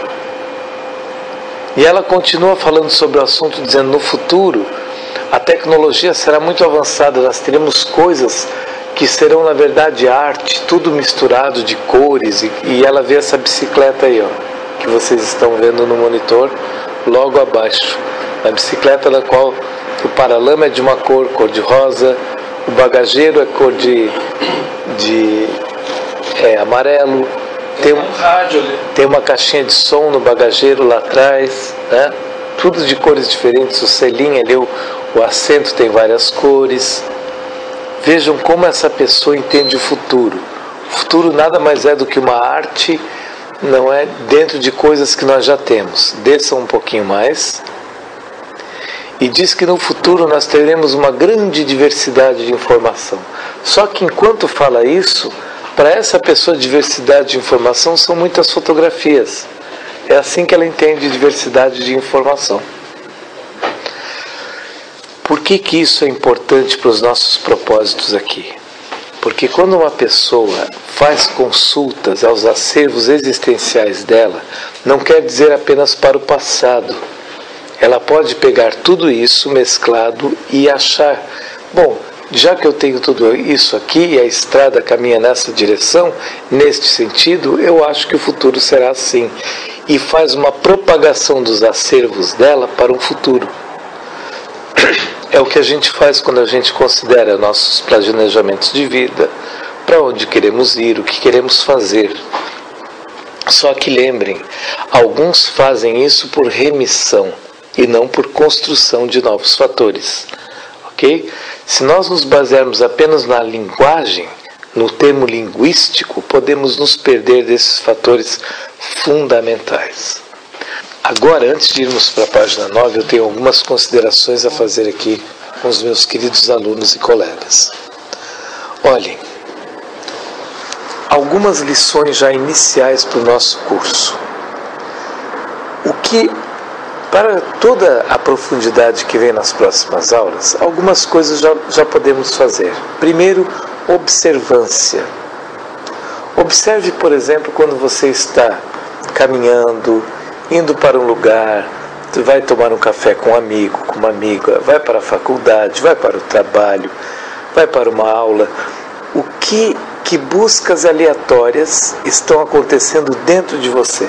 E ela continua falando sobre o assunto, dizendo, no futuro a tecnologia será muito avançada, nós teremos coisas que serão na verdade arte, tudo misturado de cores, e, e ela vê essa bicicleta aí, ó, que vocês estão vendo no monitor, logo abaixo. A bicicleta na qual o paralama é de uma cor, cor de rosa, o bagageiro é cor de, de é, amarelo, tem, um, tem uma caixinha de som no bagageiro lá atrás, né? Tudo de cores diferentes, o selinho ali, o, o assento tem várias cores. Vejam como essa pessoa entende o futuro. O futuro nada mais é do que uma arte, não é, dentro de coisas que nós já temos. Desçam um pouquinho mais. E diz que no futuro nós teremos uma grande diversidade de informação. Só que enquanto fala isso, para essa pessoa diversidade de informação são muitas fotografias. É assim que ela entende diversidade de informação. Por que que isso é importante para os nossos propósitos aqui? Porque quando uma pessoa faz consultas aos acervos existenciais dela, não quer dizer apenas para o passado. Ela pode pegar tudo isso mesclado e achar, bom, já que eu tenho tudo isso aqui e a estrada caminha nessa direção, neste sentido, eu acho que o futuro será assim. E faz uma propagação dos acervos dela para um futuro. É o que a gente faz quando a gente considera nossos planejamentos de vida, para onde queremos ir, o que queremos fazer. Só que lembrem, alguns fazem isso por remissão e não por construção de novos fatores. Ok? Se nós nos basearmos apenas na linguagem, no termo linguístico, podemos nos perder desses fatores fundamentais. Agora, antes de irmos para a página nove, eu tenho algumas considerações a fazer aqui com os meus queridos alunos e colegas. Olhem, algumas lições já iniciais para o nosso curso. O que, para toda a profundidade que vem nas próximas aulas, algumas coisas já, já podemos fazer. Primeiro, observância. Observe, por exemplo, quando você está caminhando, indo para um lugar, vai tomar um café com um amigo, com uma amiga, vai para a faculdade, vai para o trabalho, vai para uma aula. O que, que buscas aleatórias estão acontecendo dentro de você?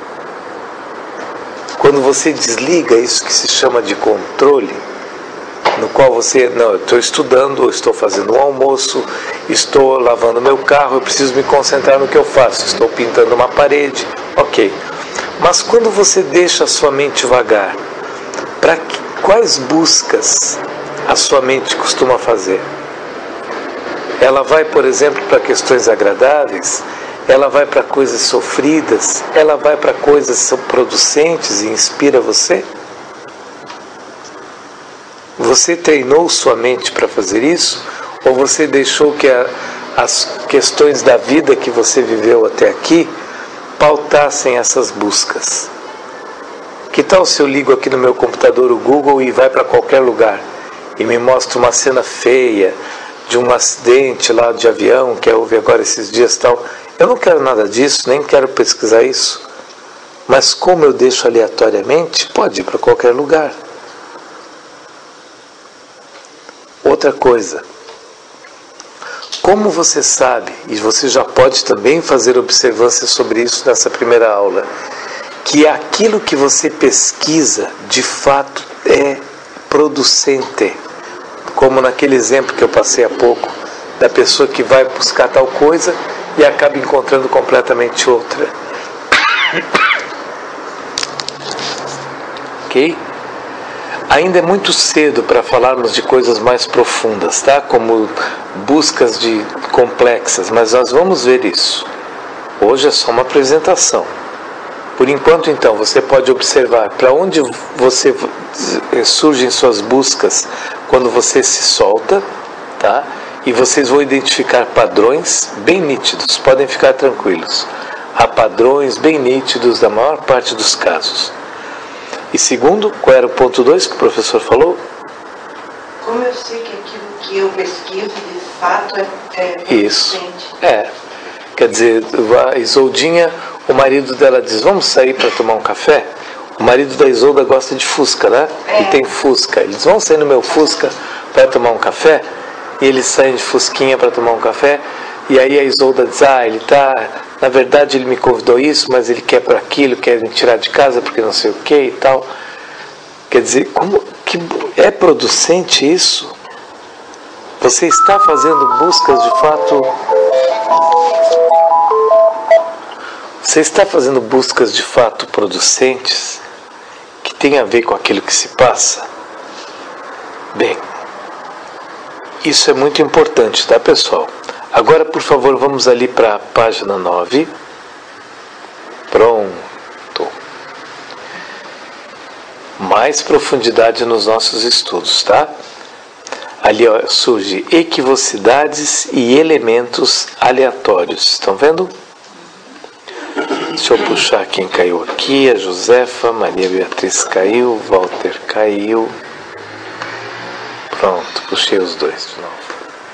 Quando você desliga isso que se chama de controle, no qual você, não, eu estou estudando, eu estou fazendo um almoço, estou lavando meu carro, eu preciso me concentrar no que eu faço, estou pintando uma parede, ok. Mas quando você deixa a sua mente vagar, para quais buscas a sua mente costuma fazer? Ela vai, por exemplo, para questões agradáveis, ela vai para coisas sofridas, ela vai para coisas que são producentes e inspira você? Você treinou sua mente para fazer isso? Ou você deixou que a, as questões da vida que você viveu até aqui pautassem essas buscas? Que tal se eu ligo aqui no meu computador o Google e vai para qualquer lugar e me mostra uma cena feia de um acidente lá de avião que houve agora esses dias tal? Eu não quero nada disso, nem quero pesquisar isso. Mas como eu deixo aleatoriamente, pode ir para qualquer lugar. Outra coisa, como você sabe, e você já pode também fazer observância sobre isso nessa primeira aula, que aquilo que você pesquisa, de fato, é producente, como naquele exemplo que eu passei há pouco, da pessoa que vai buscar tal coisa e acaba encontrando completamente outra. Ok? Ainda é muito cedo para falarmos de coisas mais profundas, tá? Como buscas de complexas, mas nós vamos ver isso. Hoje é só uma apresentação. Por enquanto, então, você pode observar para onde você surgem suas buscas quando você se solta, tá? E vocês vão identificar padrões bem nítidos, podem ficar tranquilos. Há padrões bem nítidos da maior parte dos casos. E segundo, qual era o ponto dois que o professor falou? Como eu sei que aquilo que eu pesquiso de fato é, é Isso. É. Quer dizer, a Isoldinha, o marido dela diz, vamos sair para tomar um café? O marido da Isolda gosta de Fusca, né? É. E tem Fusca. Eles vão sair no meu Fusca para tomar um café? E eles saem de Fusquinha para tomar um café. E aí a Isolda diz, ah, ele tá... Na verdade ele me convidou isso, mas ele quer por aquilo, quer me tirar de casa porque não sei o que e tal. Quer dizer, como que é producente isso? Você está fazendo buscas de fato... Você está fazendo buscas de fato producentes que tem a ver com aquilo que se passa? Bem, isso é muito importante, tá, pessoal? Agora, por favor, vamos ali para a página nove. Pronto. Mais profundidade nos nossos estudos, tá? Ali ó, surge equivocidades e elementos aleatórios. Estão vendo? Deixa eu puxar quem caiu aqui. A Josefa, Maria Beatriz caiu, Walter caiu. Pronto, puxei os dois de novo.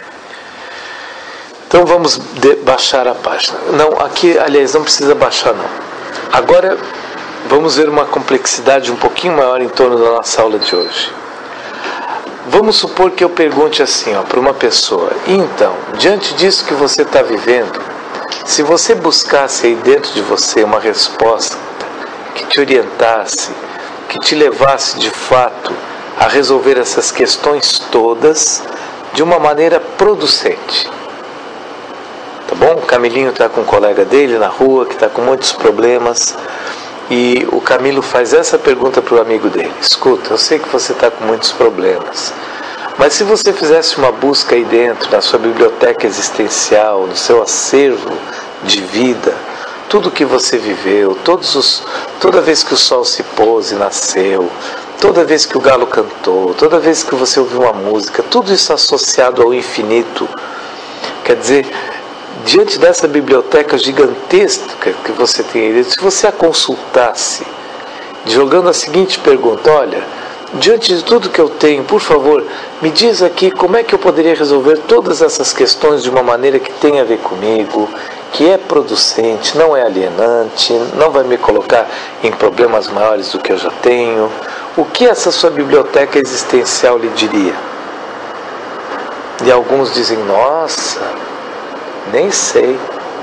Então vamos de- baixar a página. Não, aqui, aliás, não precisa baixar não. Agora vamos ver uma complexidade um pouquinho maior em torno da nossa aula de hoje. Vamos supor que eu pergunte assim, ó, para uma pessoa, então, diante disso que você está vivendo, se você buscasse aí dentro de você uma resposta que te orientasse, que te levasse de fato a resolver essas questões todas de uma maneira producente. Tá bom? O Camilinho está com um colega dele na rua que está com muitos problemas e o Camilo faz essa pergunta para o amigo dele. Escuta, eu sei que você está com muitos problemas, mas se você fizesse uma busca aí dentro, na sua biblioteca existencial, no seu acervo de vida, tudo que você viveu, todos os, toda vez que o sol se pôs e nasceu, toda vez que o galo cantou, toda vez que você ouviu uma música, tudo isso associado ao infinito, quer dizer, diante dessa biblioteca gigantesca que você tem aí, se você a consultasse, jogando a seguinte pergunta, olha, diante de tudo que eu tenho, por favor, me diz aqui como é que eu poderia resolver todas essas questões de uma maneira que tenha a ver comigo, que é producente, não é alienante, não vai me colocar em problemas maiores do que eu já tenho. O que essa sua biblioteca existencial lhe diria? E alguns dizem, nossa, nem sei.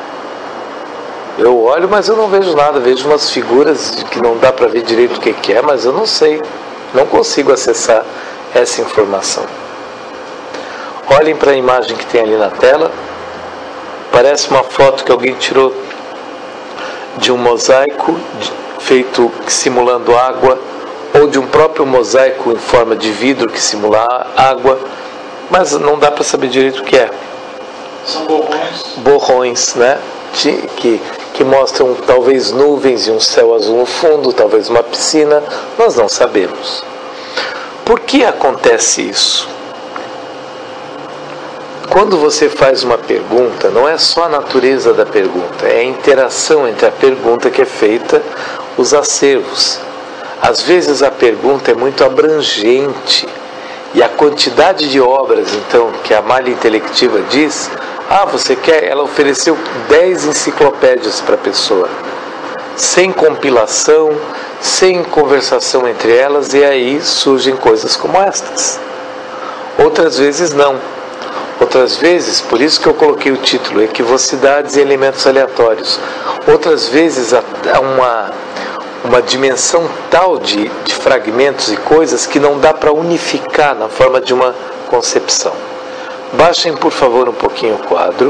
Eu olho, mas eu não vejo nada, vejo umas figuras que não dá para ver direito o que, que é, mas eu não sei, não consigo acessar essa informação. Olhem para a imagem que tem ali na tela, parece uma foto que alguém tirou de um mosaico feito simulando água, ou de um próprio mosaico em forma de vidro que simula água, mas não dá para saber direito o que é. São borrões. Borrões, né? Que, que mostram talvez nuvens e um céu azul no fundo, talvez uma piscina, nós não sabemos. Por que acontece isso? Quando você faz uma pergunta, não é só a natureza da pergunta, é a interação entre a pergunta que é feita, os acervos. Às vezes a pergunta é muito abrangente e a quantidade de obras, então, que a malha intelectiva diz, ah, você quer? Ela ofereceu dez enciclopédias para a pessoa, sem compilação, sem conversação entre elas, e aí surgem coisas como estas. Outras vezes não. Outras vezes, por isso que eu coloquei o título, Equivocidades e Elementos Aleatórios. Outras vezes há uma, uma dimensão tal de, de fragmentos e coisas que não dá para unificar na forma de uma concepção. Baixem, por favor, um pouquinho o quadro.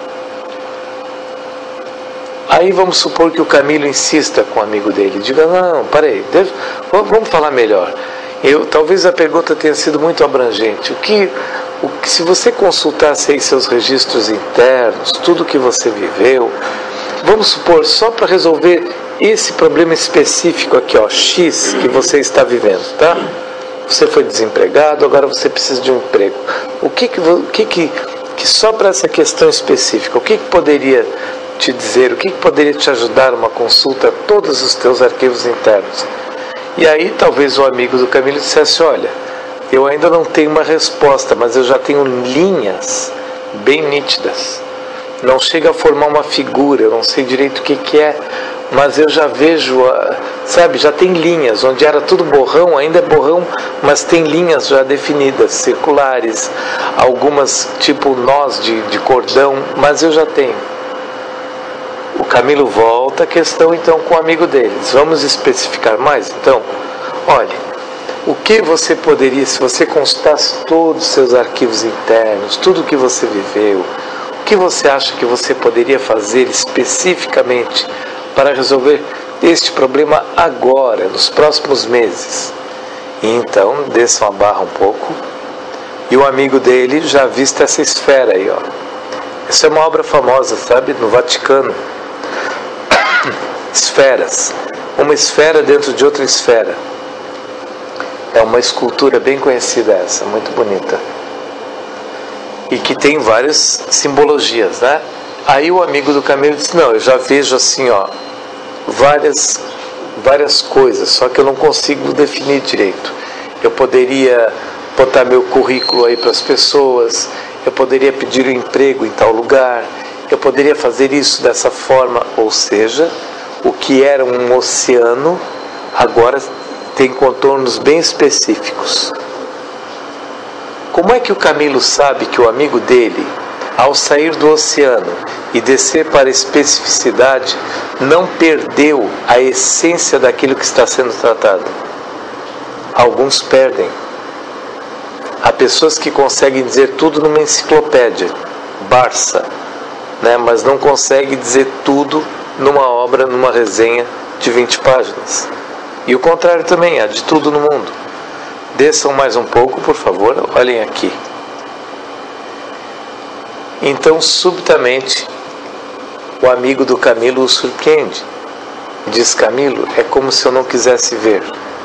Aí vamos supor que o Camilo insista com o amigo dele. Diga, não, parei, deve, vamos falar melhor. Eu, talvez a pergunta tenha sido muito abrangente. O que, o que, se você consultasse aí seus registros internos, tudo que você viveu, vamos supor, só para resolver esse problema específico aqui, ó, X, que você está vivendo, tá? Você foi desempregado, agora você precisa de um emprego. O que que, o que, que, que só para essa questão específica, o que que poderia te dizer, o que, que poderia te ajudar numa consulta a todos os teus arquivos internos? E aí talvez o amigo do Camilo dissesse, olha, eu ainda não tenho uma resposta, mas eu já tenho linhas bem nítidas. Não chega a formar uma figura, eu não sei direito o que, que é, mas eu já vejo, sabe, já tem linhas, onde era tudo borrão, ainda é borrão, mas tem linhas já definidas, circulares, algumas tipo nós de, de cordão, mas eu já tenho. O Camilo volta à questão então com o amigo deles. Vamos especificar mais então? Olha, o que você poderia, se você consultasse todos os seus arquivos internos, tudo o que você viveu, o que você acha que você poderia fazer especificamente para resolver este problema agora, nos próximos meses? E então, desçam a barra um pouco, e o amigo dele já avista essa esfera aí, ó. Essa é uma obra famosa, sabe, no Vaticano. Esferas, uma esfera dentro de outra esfera. É uma escultura bem conhecida essa, muito bonita. E que tem várias simbologias, né? Aí o amigo do Camilo disse, não, eu já vejo assim, ó, várias, várias coisas, só que eu não consigo definir direito. Eu poderia botar meu currículo aí para as pessoas, eu poderia pedir um emprego em tal lugar, eu poderia fazer isso dessa forma, ou seja, o que era um oceano, agora tem contornos bem específicos. Como é que o Camilo sabe que o amigo dele, ao sair do oceano e descer para a especificidade, não perdeu a essência daquilo que está sendo tratado? Alguns perdem. Há pessoas que conseguem dizer tudo numa enciclopédia, Barça, né, mas não conseguem dizer tudo numa obra, numa resenha de vinte páginas. E o contrário também, há de tudo no mundo. Desçam mais um pouco, por favor, olhem aqui. Então, subitamente, o amigo do Camilo o surpreende. Diz, Camilo, é como se eu não quisesse ver.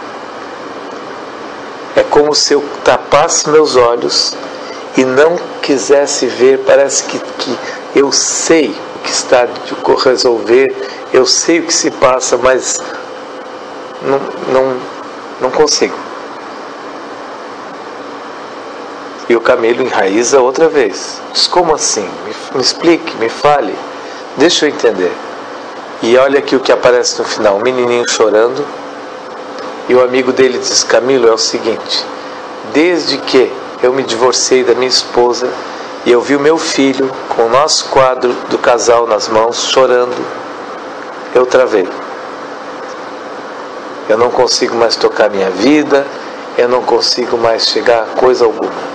É como se eu tapasse meus olhos e não quisesse ver. Parece que, que eu sei o que está de resolver, eu sei o que se passa, mas não, não, não consigo. E o Camilo enraiza outra vez. Diz, como assim? Me, me explique, me fale, deixa eu entender. E olha aqui o que aparece no final, um menininho chorando. E o amigo dele diz, Camilo, é o seguinte, desde que eu me divorciei da minha esposa e eu vi o meu filho com o nosso quadro do casal nas mãos, chorando, eu travei. Eu não consigo mais tocar minha vida, eu não consigo mais chegar a coisa alguma.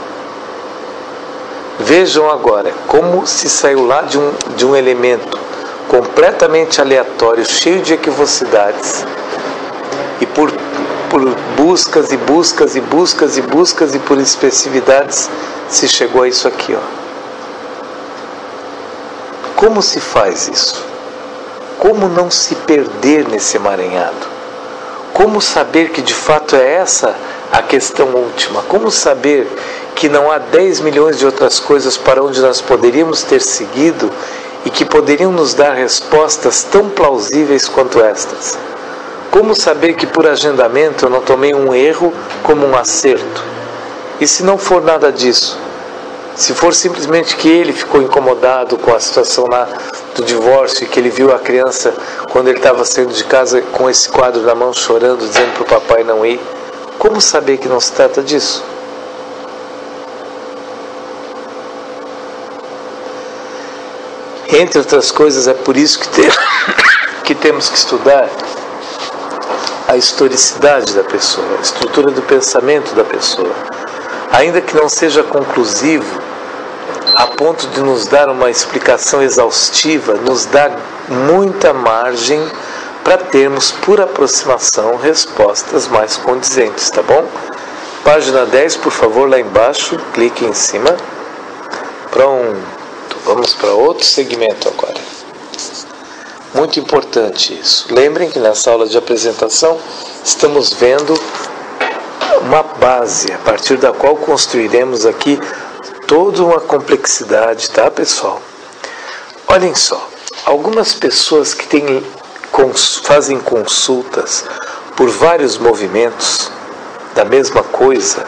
Vejam agora como se saiu lá de um, de um elemento completamente aleatório, cheio de equivocidades, e por, por buscas e buscas e buscas e buscas e por especificidades se chegou a isso aqui, ó. Como se faz isso? Como não se perder nesse emaranhado? Como saber que de fato é essa a questão última? Como saber que não há dez milhões de outras coisas para onde nós poderíamos ter seguido e que poderiam nos dar respostas tão plausíveis quanto estas? Como saber que por agendamento eu não tomei um erro como um acerto? E se não for nada disso? Se for simplesmente que ele ficou incomodado com a situação lá do divórcio e que ele viu a criança quando ele estava saindo de casa com esse quadro na mão chorando, dizendo para o papai não ir, como saber que não se trata disso? Entre outras coisas, é por isso que, te... que temos que estudar a historicidade da pessoa, a estrutura do pensamento da pessoa. Ainda que não seja conclusivo, a ponto de nos dar uma explicação exaustiva, nos dá muita margem para termos, por aproximação, respostas mais condizentes, tá bom? Página dez, por favor, lá embaixo, clique em cima. Pronto, vamos para outro segmento agora. Muito importante isso. Lembrem que nessa aula de apresentação estamos vendo uma base, a partir da qual construiremos aqui toda uma complexidade, tá, pessoal? Olhem só, algumas pessoas que têm, cons, fazem consultas por vários movimentos da mesma coisa,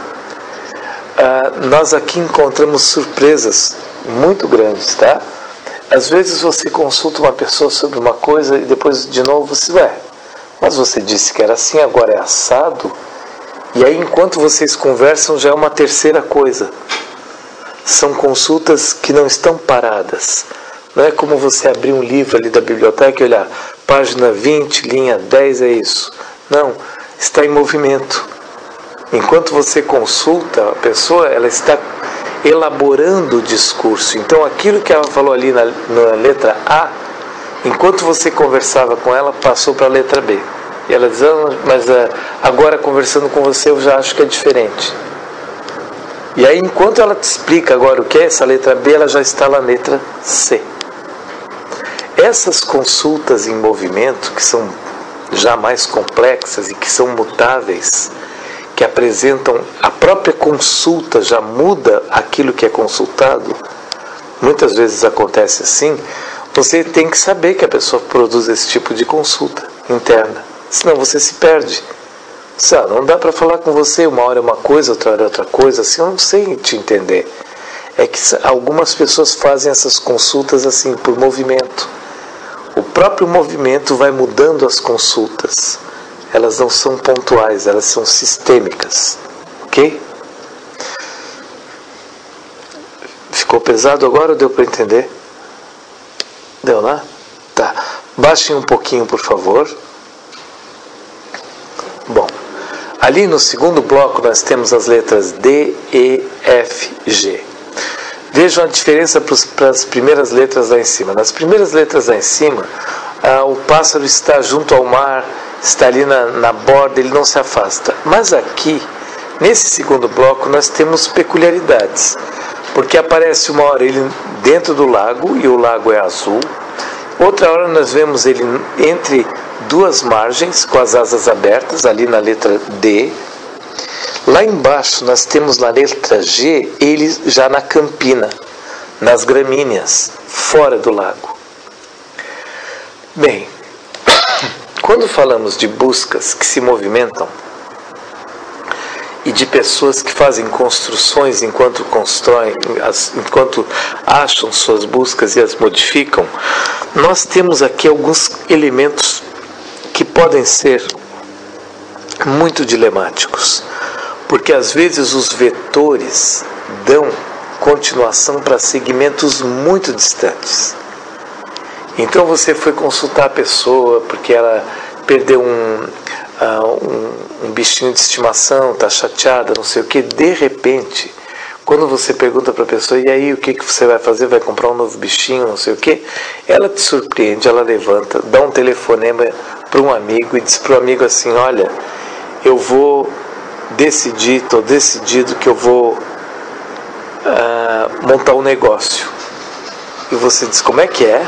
ah, nós aqui encontramos surpresas muito grandes, tá? Às vezes você consulta uma pessoa sobre uma coisa e depois de novo você vai, mas você disse que era assim, agora é assado, e aí enquanto vocês conversam já é uma terceira coisa. São consultas que não estão paradas. Não é como você abrir um livro ali da biblioteca e olhar, página vinte, linha dez, é isso. Não, está em movimento. Enquanto você consulta a pessoa, ela está elaborando o discurso. Então aquilo que ela falou ali na, na letra A, enquanto você conversava com ela, passou para a letra B. E ela diz, ah, mas uh, agora conversando com você eu já acho que é diferente. E aí enquanto ela te explica agora o que é essa letra B, ela já está na letra C. Essas consultas em movimento, que são já mais complexas e que são mutáveis, que apresentam, a própria consulta já muda aquilo que é consultado, muitas vezes acontece assim, você tem que saber que a pessoa produz esse tipo de consulta interna, senão você se perde. Ah, não dá para falar com você, uma hora é uma coisa, outra hora é outra coisa, assim, eu não sei te entender. É que algumas pessoas fazem essas consultas assim, por movimento. O próprio movimento vai mudando as consultas. Elas não são pontuais, elas são sistêmicas. Ok? Ficou pesado agora ou deu para entender? Deu, né? Tá. Baixem um pouquinho, por favor. Bom, ali no segundo bloco nós temos as letras D, E, F, G. Vejam a diferença para as primeiras letras lá em cima. Nas primeiras letras lá em cima, ah, o pássaro está junto ao mar, está ali na, na borda, ele não se afasta. Mas aqui, nesse segundo bloco, nós temos peculiaridades. Porque aparece uma hora ele dentro do lago, e o lago é azul. Outra hora nós vemos ele entre duas margens, com as asas abertas, ali na letra D. Lá embaixo nós temos na letra G, ele já na campina, nas gramíneas, fora do lago. Bem, quando falamos de buscas que se movimentam e de pessoas que fazem construções enquanto constroem, as, enquanto acham suas buscas e as modificam, nós temos aqui alguns elementos que podem ser muito dilemáticos, porque às vezes os vetores dão continuação para segmentos muito distantes. Então você foi consultar a pessoa porque ela perdeu um, uh, um, um bichinho de estimação, está chateada, não sei o que. De repente, quando você pergunta para a pessoa, e aí o que, que você vai fazer? Vai comprar um novo bichinho, não sei o que? Ela te surpreende, ela levanta, dá um telefonema para um amigo e diz para o amigo assim, olha, eu vou decidir, estou decidido que eu vou uh, montar um negócio. E você diz, como é que é?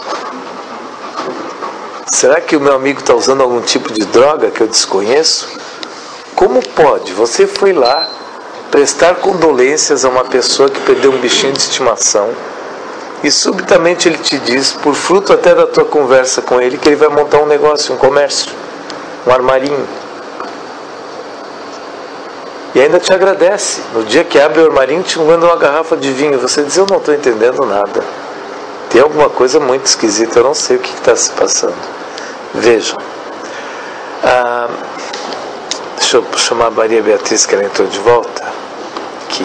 Será que o meu amigo está usando algum tipo de droga que eu desconheço? Como pode? Você foi lá prestar condolências a uma pessoa que perdeu um bichinho de estimação e subitamente ele te diz, por fruto até da tua conversa com ele, que ele vai montar um negócio, um comércio, um armarinho. E ainda te agradece. No dia que abre o armarinho, te manda uma garrafa de vinho. Você diz, eu não estou entendendo nada. Tem alguma coisa muito esquisita, eu não sei o que está se passando. Vejam. Ah, deixa eu chamar a Maria Beatriz, que ela entrou de volta. Aqui.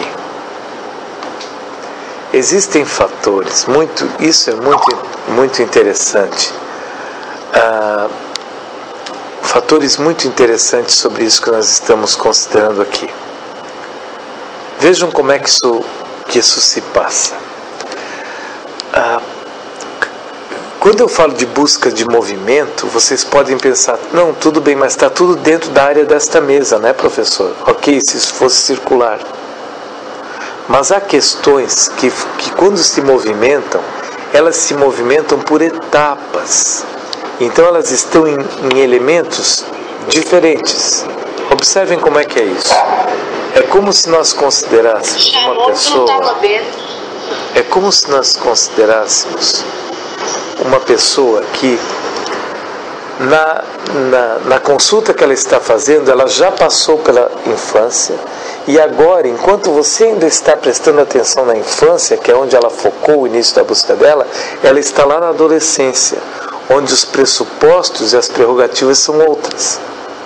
Existem fatores, muito, isso é muito, muito interessante. Ah, fatores muito interessantes sobre isso que nós estamos considerando aqui. Vejam como é que isso, que isso se passa. Ah, quando eu falo de busca de movimento, vocês podem pensar, não, tudo bem, mas está tudo dentro da área desta mesa, né, professor? Ok, se isso fosse circular. Mas há questões que, que quando se movimentam, elas se movimentam por etapas. Então elas estão em, em elementos diferentes. Observem como é que é isso. É como se nós considerássemos uma pessoa... É como se nós considerássemos uma pessoa que na, na, na consulta que ela está fazendo, ela já passou pela infância e agora, enquanto você ainda está prestando atenção na infância, que é onde ela focou o início da busca dela, ela está lá na adolescência, onde os pressupostos e as prerrogativas são outras.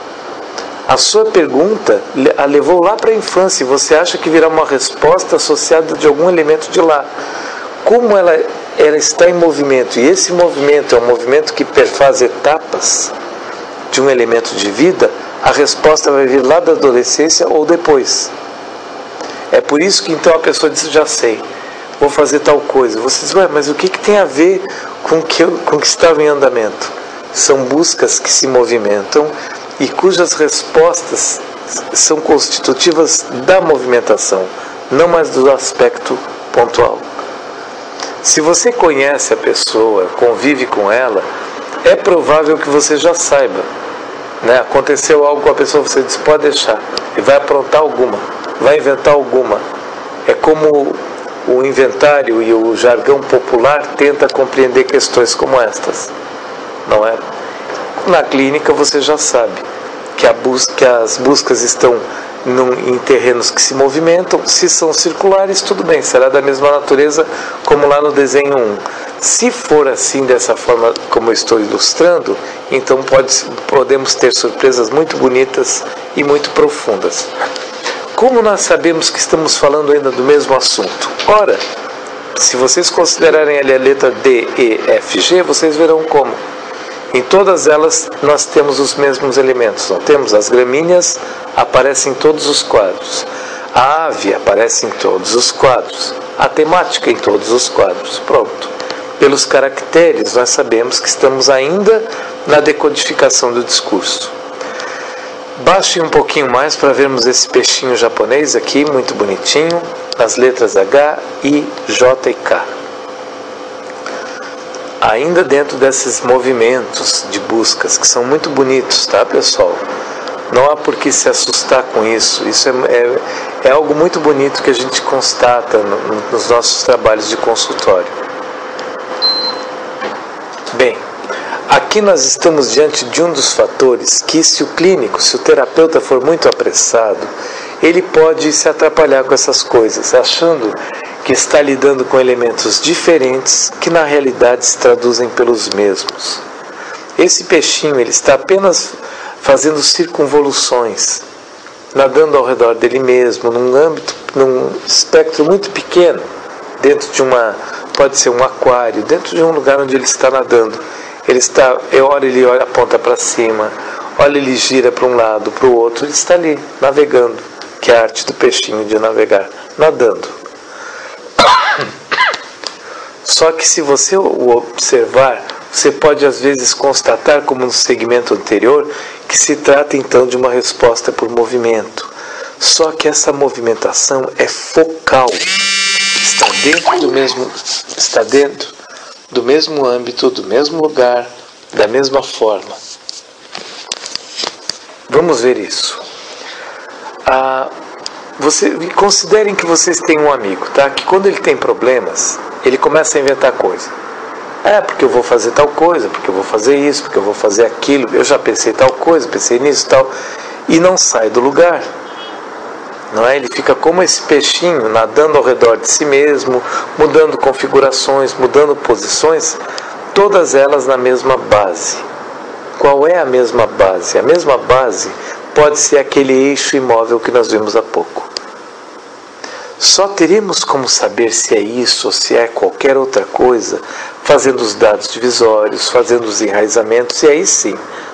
A sua pergunta a levou lá para a infância e você acha que virá uma resposta associada de algum elemento de lá. Como ela, ela está em movimento, e esse movimento é um movimento que perfaz etapas de um elemento de vida, a resposta vai vir lá da adolescência ou depois. É por isso que então a pessoa diz, já sei, vou fazer tal coisa. Você diz, ué, mas o que, que tem a ver com o que, com que estava em andamento? São buscas que se movimentam e cujas respostas são constitutivas da movimentação, não mais do aspecto pontual. Se você conhece a pessoa, convive com ela, é provável que você já saiba, né? Aconteceu algo com a pessoa, você diz, pode deixar, e vai aprontar alguma, vai inventar alguma. É como o inventário e o jargão popular tenta compreender questões como estas, não é? Na clínica você já sabe que, a bus- que as buscas estão num, em terrenos que se movimentam. Se são circulares, tudo bem, será da mesma natureza como lá no desenho um. Se for assim, dessa forma como eu estou ilustrando, então pode, podemos ter surpresas muito bonitas e muito profundas. Como nós sabemos que estamos falando ainda do mesmo assunto? Ora, se vocês considerarem ali a letra D, E, F, G, vocês verão como. Em todas elas nós temos os mesmos elementos, não temos? As gramíneas aparecem em todos os quadros, a ave aparece em todos os quadros, a temática em todos os quadros, pronto. Pelos caracteres nós sabemos que estamos ainda na decodificação do discurso. Baixe um pouquinho mais para vermos esse peixinho japonês aqui, muito bonitinho, as letras H, I, J e K. Ainda dentro desses movimentos de buscas, que são muito bonitos, tá, pessoal? Não há por que se assustar com isso. Isso é, é, é algo muito bonito que a gente constata no, nos nossos trabalhos de consultório. Bem, aqui nós estamos diante de um dos fatores que, se o clínico, se o terapeuta for muito apressado, ele pode se atrapalhar com essas coisas, achando que está lidando com elementos diferentes que na realidade se traduzem pelos mesmos. Esse peixinho ele está apenas fazendo circunvoluções, nadando ao redor dele mesmo, num âmbito, num espectro muito pequeno, dentro de uma, pode ser um aquário, dentro de um lugar onde ele está nadando. Ele está, hora ele olha, aponta para cima, olha, ele gira para um lado, para o outro, ele está ali, navegando, que é a arte do peixinho de navegar, nadando. Só que se você o observar, você pode às vezes constatar, como no segmento anterior, que se trata então de uma resposta por movimento. Só que essa movimentação é focal, está dentro do mesmo, está dentro do mesmo âmbito, do mesmo lugar, da mesma forma. Vamos ver isso. Ah, Você, considerem que vocês têm um amigo, tá? Que quando ele tem problemas, ele começa a inventar coisa. É, porque eu vou fazer tal coisa, porque eu vou fazer isso, porque eu vou fazer aquilo, eu já pensei tal coisa, pensei nisso e tal, e não sai do lugar. Não é? Ele fica como esse peixinho, nadando ao redor de si mesmo, mudando configurações, mudando posições, todas elas na mesma base. Qual é a mesma base? A mesma base pode ser aquele eixo imóvel que nós vimos há pouco. Só teremos como saber se é isso ou se é qualquer outra coisa, fazendo os dados divisórios, fazendo os enraizamentos, e aí sim,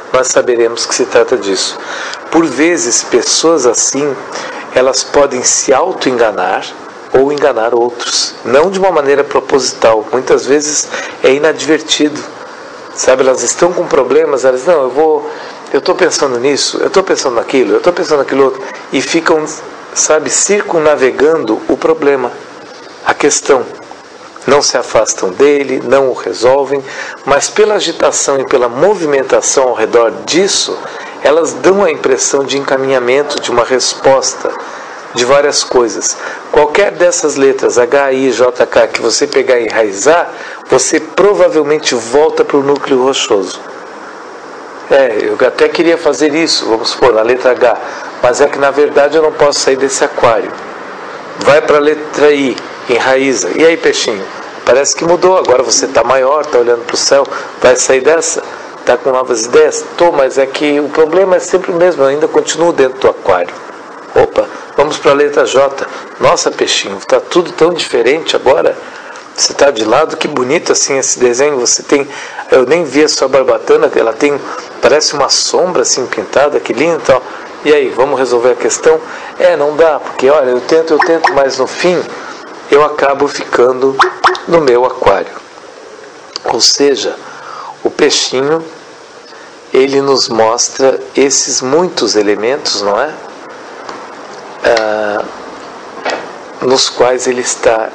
nós saberemos que se trata disso. Por vezes, pessoas assim, elas podem se auto-enganar ou enganar outros, não de uma maneira proposital, muitas vezes é inadvertido, sabe, elas estão com problemas, elas, não, eu vou, eu estou pensando nisso, eu estou pensando naquilo, eu estou pensando naquilo outro, e ficam, sabe, circunnavegando o problema, a questão, não se afastam dele, não o resolvem, mas pela agitação e pela movimentação ao redor disso, elas dão a impressão de encaminhamento, de uma resposta, de várias coisas. Qualquer dessas letras, H, I, J, K, que você pegar e enraizar, você provavelmente volta para o núcleo rochoso. É, eu até queria fazer isso, vamos supor, na letra H, mas é que na verdade eu não posso sair desse aquário. Vai para a letra I, enraiza. E aí, peixinho? Parece que mudou, agora você está maior, está olhando para o céu, vai sair dessa? Está com novas ideias? Tô, mas é que o problema é sempre o mesmo, eu ainda continuo dentro do aquário. Opa, vamos para a letra J. Nossa, peixinho, está tudo tão diferente agora. Você está de lado, que bonito assim esse desenho. Você tem, eu nem vi a sua barbatana, ela tem, parece uma sombra assim pintada, que lindo e tal. E aí, vamos resolver a questão? É, não dá, porque olha, eu tento, eu tento, mas no fim eu acabo ficando no meu aquário. Ou seja, o peixinho, ele nos mostra esses muitos elementos, não é? Ah, nos quais ele está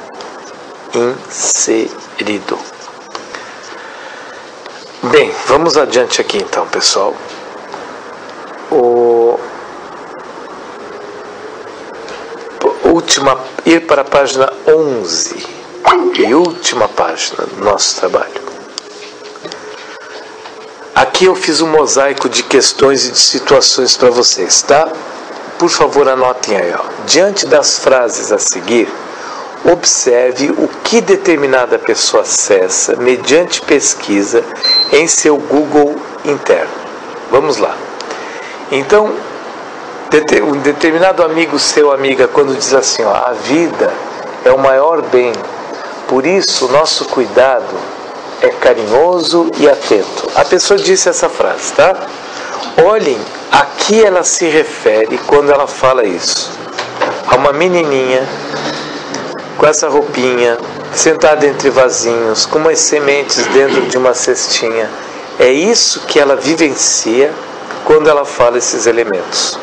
inserido. Bem, vamos adiante aqui então, pessoal. O última, ir para a página onze e última página do nosso trabalho. Aqui eu fiz um mosaico de questões e de situações para vocês, tá? Por favor, anotem aí, ó. Diante das frases a seguir, observe o que determinada pessoa acessa mediante pesquisa em seu Google interno. Vamos lá. Então, um determinado amigo seu, amiga, quando diz assim, ó, a vida é o maior bem, por isso o nosso cuidado é carinhoso e atento. A pessoa disse essa frase, tá? Olhem a que ela se refere quando ela fala isso. A uma menininha com essa roupinha, sentada entre vasinhos, com umas sementes dentro de uma cestinha. É isso que ela vivencia quando ela fala esses elementos.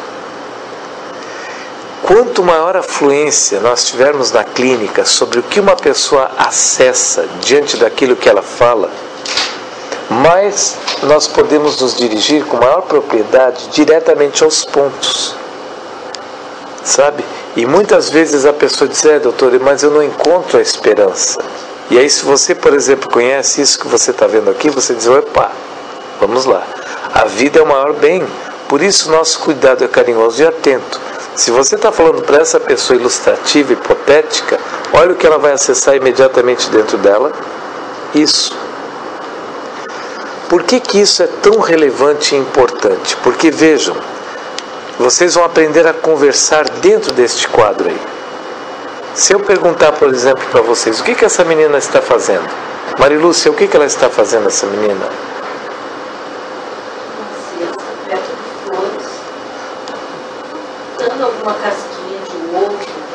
Quanto maior a fluência nós tivermos na clínica sobre o que uma pessoa acessa diante daquilo que ela fala, mais nós podemos nos dirigir com maior propriedade diretamente aos pontos, sabe? E muitas vezes a pessoa diz, é, doutor, mas eu não encontro a esperança. E aí, se você, por exemplo, conhece isso que você está vendo aqui, você diz, opa, vamos lá, a vida é o maior bem, por isso nosso cuidado é carinhoso e atento. Se você está falando para essa pessoa ilustrativa, hipotética, olha o que ela vai acessar imediatamente dentro dela, isso. Por que que isso é tão relevante e importante? Porque, vejam, vocês vão aprender a conversar dentro deste quadro aí. Se eu perguntar, por exemplo, para vocês, o que que essa menina está fazendo? Marilúcia, o que que ela está fazendo, essa menina? Dando alguma casquinha de ovo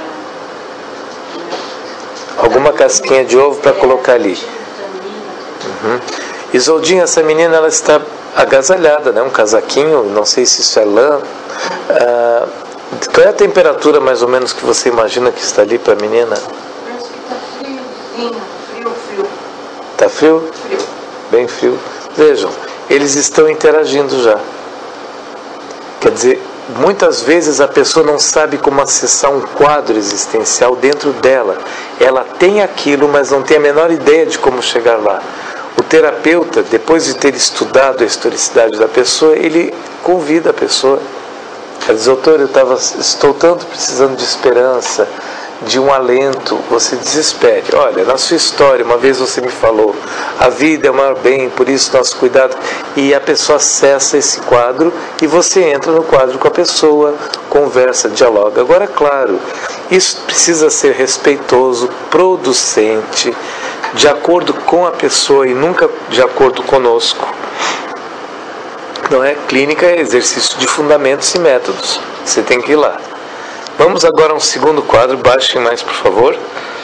pra... Alguma casquinha de ovo para colocar ali. Uhum. Isoldinha, essa menina, ela está agasalhada, né? Um casaquinho, não sei se isso é lã. Ah, qual é a temperatura mais ou menos que você imagina que está ali para a menina? Parece que está friozinho, frio, frio. Está frio? Frio. Bem frio. Vejam, eles estão interagindo já. Quer dizer, muitas vezes a pessoa não sabe como acessar um quadro existencial dentro dela. Ela tem aquilo, mas não tem a menor ideia de como chegar lá. O terapeuta, depois de ter estudado a historicidade da pessoa, ele convida a pessoa. Ela diz, doutor, eu tava, estou tanto precisando de esperança, de um alento. Você desespere. Olha, na sua história, uma vez você me falou, a vida é o maior bem, por isso nosso cuidado. E a pessoa acessa esse quadro e você entra no quadro com a pessoa, conversa, dialoga. Agora, claro, isso precisa ser respeitoso, producente, de acordo com a pessoa e nunca de acordo conosco. Não é? Clínica é exercício de fundamentos e métodos. Você tem que ir lá. Vamos agora a um segundo quadro. Baixem mais, por favor.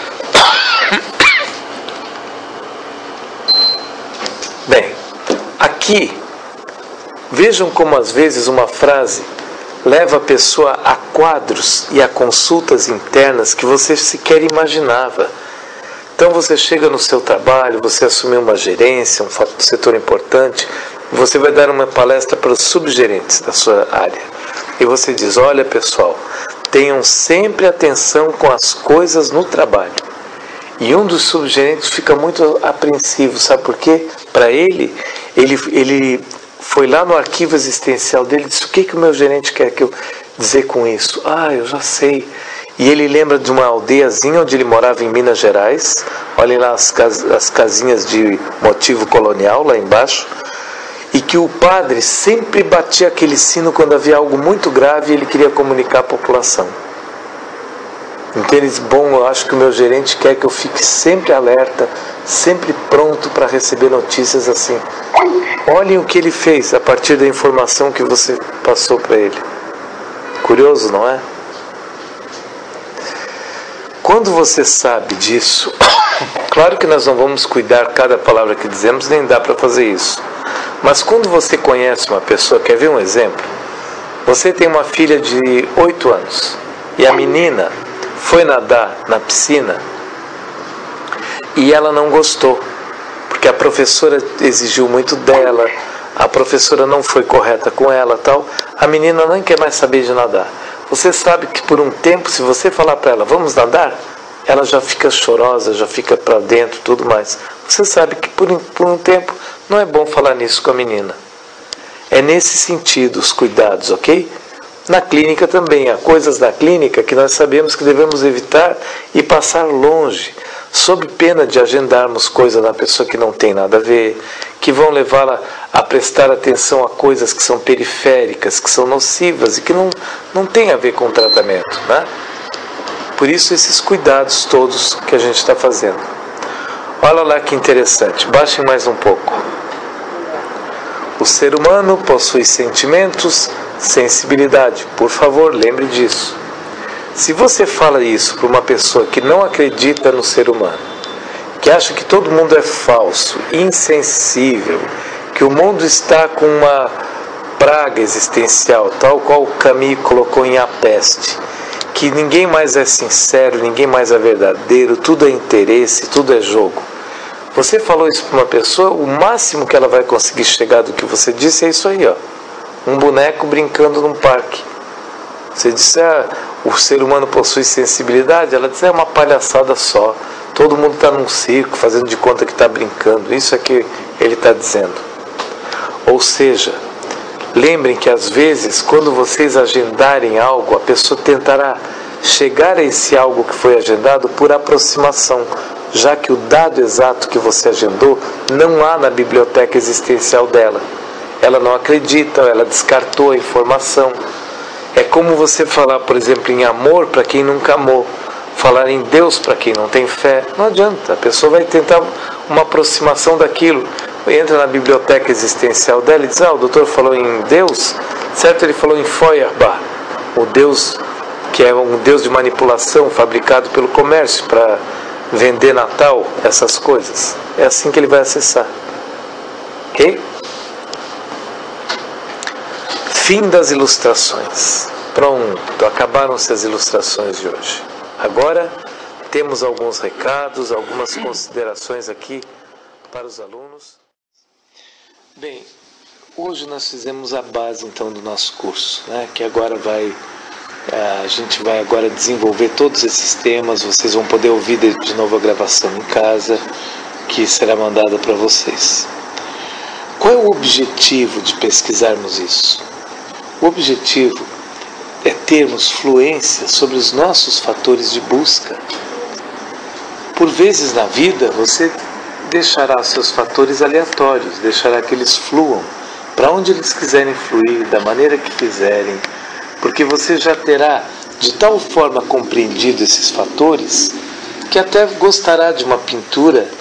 Bem, aqui, vejam como às vezes uma frase leva a pessoa a quadros e a consultas internas que você sequer imaginava. Então você chega no seu trabalho, você assumiu uma gerência, um setor importante, você vai dar uma palestra para os subgerentes da sua área. E você diz, olha pessoal, tenham sempre atenção com as coisas no trabalho. E um dos subgerentes fica muito apreensivo, sabe por quê? Para ele, ele, ele foi lá no arquivo existencial dele e disse, o que, que o meu gerente quer que eu dizer com isso? Ah, eu já sei. E ele lembra de uma aldeiazinha onde ele morava em Minas Gerais. Olhem lá as, cas- as casinhas de motivo colonial lá embaixo. E que o padre sempre batia aquele sino quando havia algo muito grave e ele queria comunicar à população. Então ele diz, bom, eu acho que o meu gerente quer que eu fique sempre alerta, sempre pronto para receber notícias assim. Olhem o que ele fez a partir da informação que você passou para ele. Curioso, não é? Quando você sabe disso, claro que nós não vamos cuidar cada palavra que dizemos, nem dá para fazer isso. Mas quando você conhece uma pessoa, quer ver um exemplo? Você tem uma filha de oito anos e a menina foi nadar na piscina e ela não gostou, porque a professora exigiu muito dela, a professora não foi correta com ela, tal. A menina não quer mais saber de nadar. Você sabe que por um tempo, se você falar para ela, vamos nadar, ela já fica chorosa, já fica para dentro, tudo mais. Você sabe que por, por um tempo não é bom falar nisso com a menina. É nesse sentido os cuidados, ok? Na clínica também, há coisas da clínica que nós sabemos que devemos evitar e passar longe, sob pena de agendarmos coisa na pessoa que não tem nada a ver, que vão levá-la a prestar atenção a coisas que são periféricas, que são nocivas e que não, não têm a ver com o tratamento, né? Por isso esses cuidados todos que a gente está fazendo. Olha lá que interessante, baixem mais um pouco. O ser humano possui sentimentos, sensibilidade. Por favor, lembre disso. Se você fala isso para uma pessoa que não acredita no ser humano, que acha que todo mundo é falso, insensível, que o mundo está com uma praga existencial, tal qual o Camus colocou em A Peste, que ninguém mais é sincero, ninguém mais é verdadeiro, tudo é interesse, tudo é jogo. Você falou isso para uma pessoa, o máximo que ela vai conseguir chegar do que você disse é isso aí, ó. Um boneco brincando num parque. Você disse, ah, o ser humano possui sensibilidade? Ela diz, é uma palhaçada só. Todo mundo está num circo, fazendo de conta que está brincando. Isso é que ele está dizendo. Ou seja, lembrem que às vezes, quando vocês agendarem algo, a pessoa tentará chegar a esse algo que foi agendado por aproximação, já que o dado exato que você agendou não há na biblioteca existencial dela. Ela não acredita, ela descartou a informação. É como você falar, por exemplo, em amor para quem nunca amou, falar em Deus para quem não tem fé. Não adianta, a pessoa vai tentar uma aproximação daquilo. Entra na biblioteca existencial dela e diz, ah, o doutor falou em Deus, certo? Ele falou em Feuerbach, o Deus que é um Deus de manipulação fabricado pelo comércio para vender Natal, essas coisas. É assim que ele vai acessar. Ok? Fim das ilustrações. Pronto, acabaram-se as ilustrações de hoje. Agora temos alguns recados, algumas considerações aqui para os alunos. Bem, hoje nós fizemos a base então do nosso curso, né? Que agora vai, a gente vai agora desenvolver todos esses temas. Vocês vão poder ouvir de novo a gravação em casa, que será mandada para vocês. Qual é o objetivo de pesquisarmos isso? O objetivo é termos fluência sobre os nossos fatores de busca. Por vezes na vida você deixará seus fatores aleatórios, deixará que eles fluam para onde eles quiserem fluir, da maneira que quiserem, porque você já terá de tal forma compreendido esses fatores que até gostará de uma pintura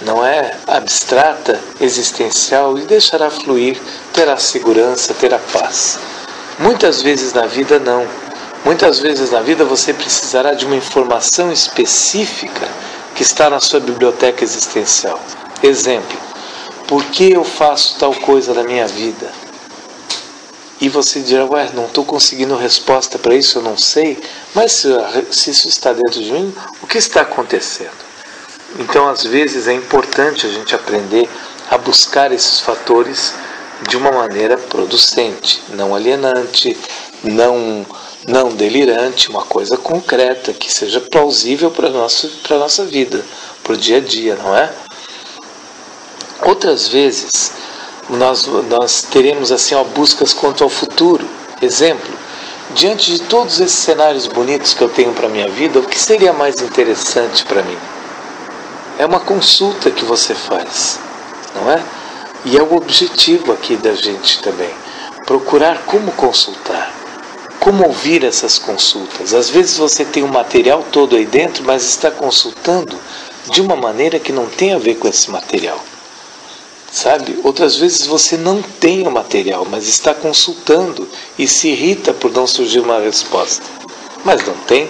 não é? Abstrata, existencial, e deixará fluir, terá segurança, terá paz. Muitas vezes na vida não. Muitas vezes na vida você precisará de uma informação específica que está na sua biblioteca existencial. Exemplo, por que eu faço tal coisa na minha vida? E você dirá, ué, não estou conseguindo resposta para isso, eu não sei. Mas se, se isso está dentro de mim, o que está acontecendo? Então, às vezes, é importante a gente aprender a buscar esses fatores de uma maneira producente, não alienante, não, não delirante, uma coisa concreta, que seja plausível para a nossa, para a nossa vida, para o dia a dia, não é? Outras vezes, nós, nós teremos assim, ó, buscas quanto ao futuro. Exemplo, diante de todos esses cenários bonitos que eu tenho para a minha vida, o que seria mais interessante para mim? É uma consulta que você faz, não é? E é o objetivo aqui da gente também, procurar como consultar, como ouvir essas consultas. Às vezes você tem o material todo aí dentro, mas está consultando de uma maneira que não tem a ver com esse material. Sabe? Outras vezes você não tem o material, mas está consultando e se irrita por não surgir uma resposta. Mas não tem.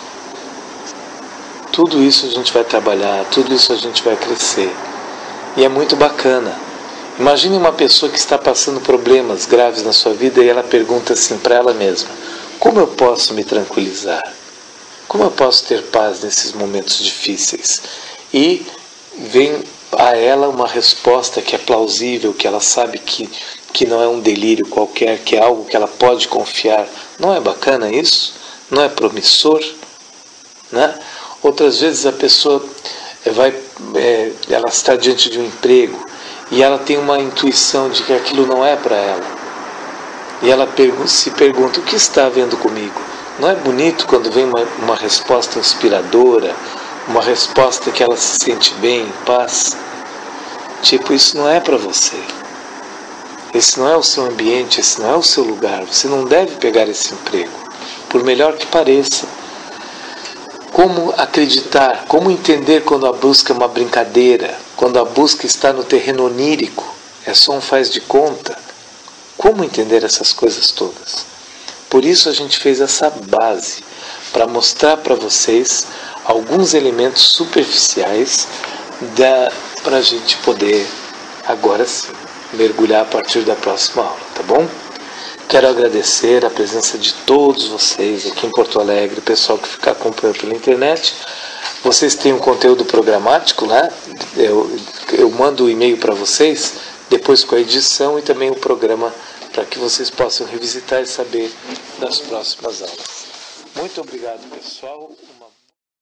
Tudo isso a gente vai trabalhar, tudo isso a gente vai crescer. E é muito bacana. Imagine uma pessoa que está passando problemas graves na sua vida e ela pergunta assim para ela mesma: como eu posso me tranquilizar? Como eu posso ter paz nesses momentos difíceis? E vem a ela uma resposta que é plausível, que ela sabe que, que não é um delírio qualquer, que é algo que ela pode confiar. Não é bacana isso? Não é promissor? Né? Outras vezes a pessoa vai, é, ela está diante de um emprego e ela tem uma intuição de que aquilo não é para ela. E ela pergu- se pergunta, o que está havendo comigo? Não é bonito quando vem uma, uma resposta inspiradora, uma resposta que ela se sente bem, em paz? Tipo, isso não é para você. Esse não é o seu ambiente, esse não é o seu lugar. Você não deve pegar esse emprego, por melhor que pareça. Como acreditar, como entender quando a busca é uma brincadeira, quando a busca está no terreno onírico, é só um faz de conta. Como entender essas coisas todas? Por isso a gente fez essa base, para mostrar para vocês alguns elementos superficiais para a gente poder, agora sim, mergulhar a partir da próxima aula, tá bom? Quero agradecer a presença de todos vocês aqui em Porto Alegre, o pessoal que fica acompanhando pela internet. Vocês têm um conteúdo programático, né? Eu, eu mando o e-mail para vocês, depois com a edição e também o programa, para que vocês possam revisitar e saber das próximas aulas. Muito obrigado, pessoal.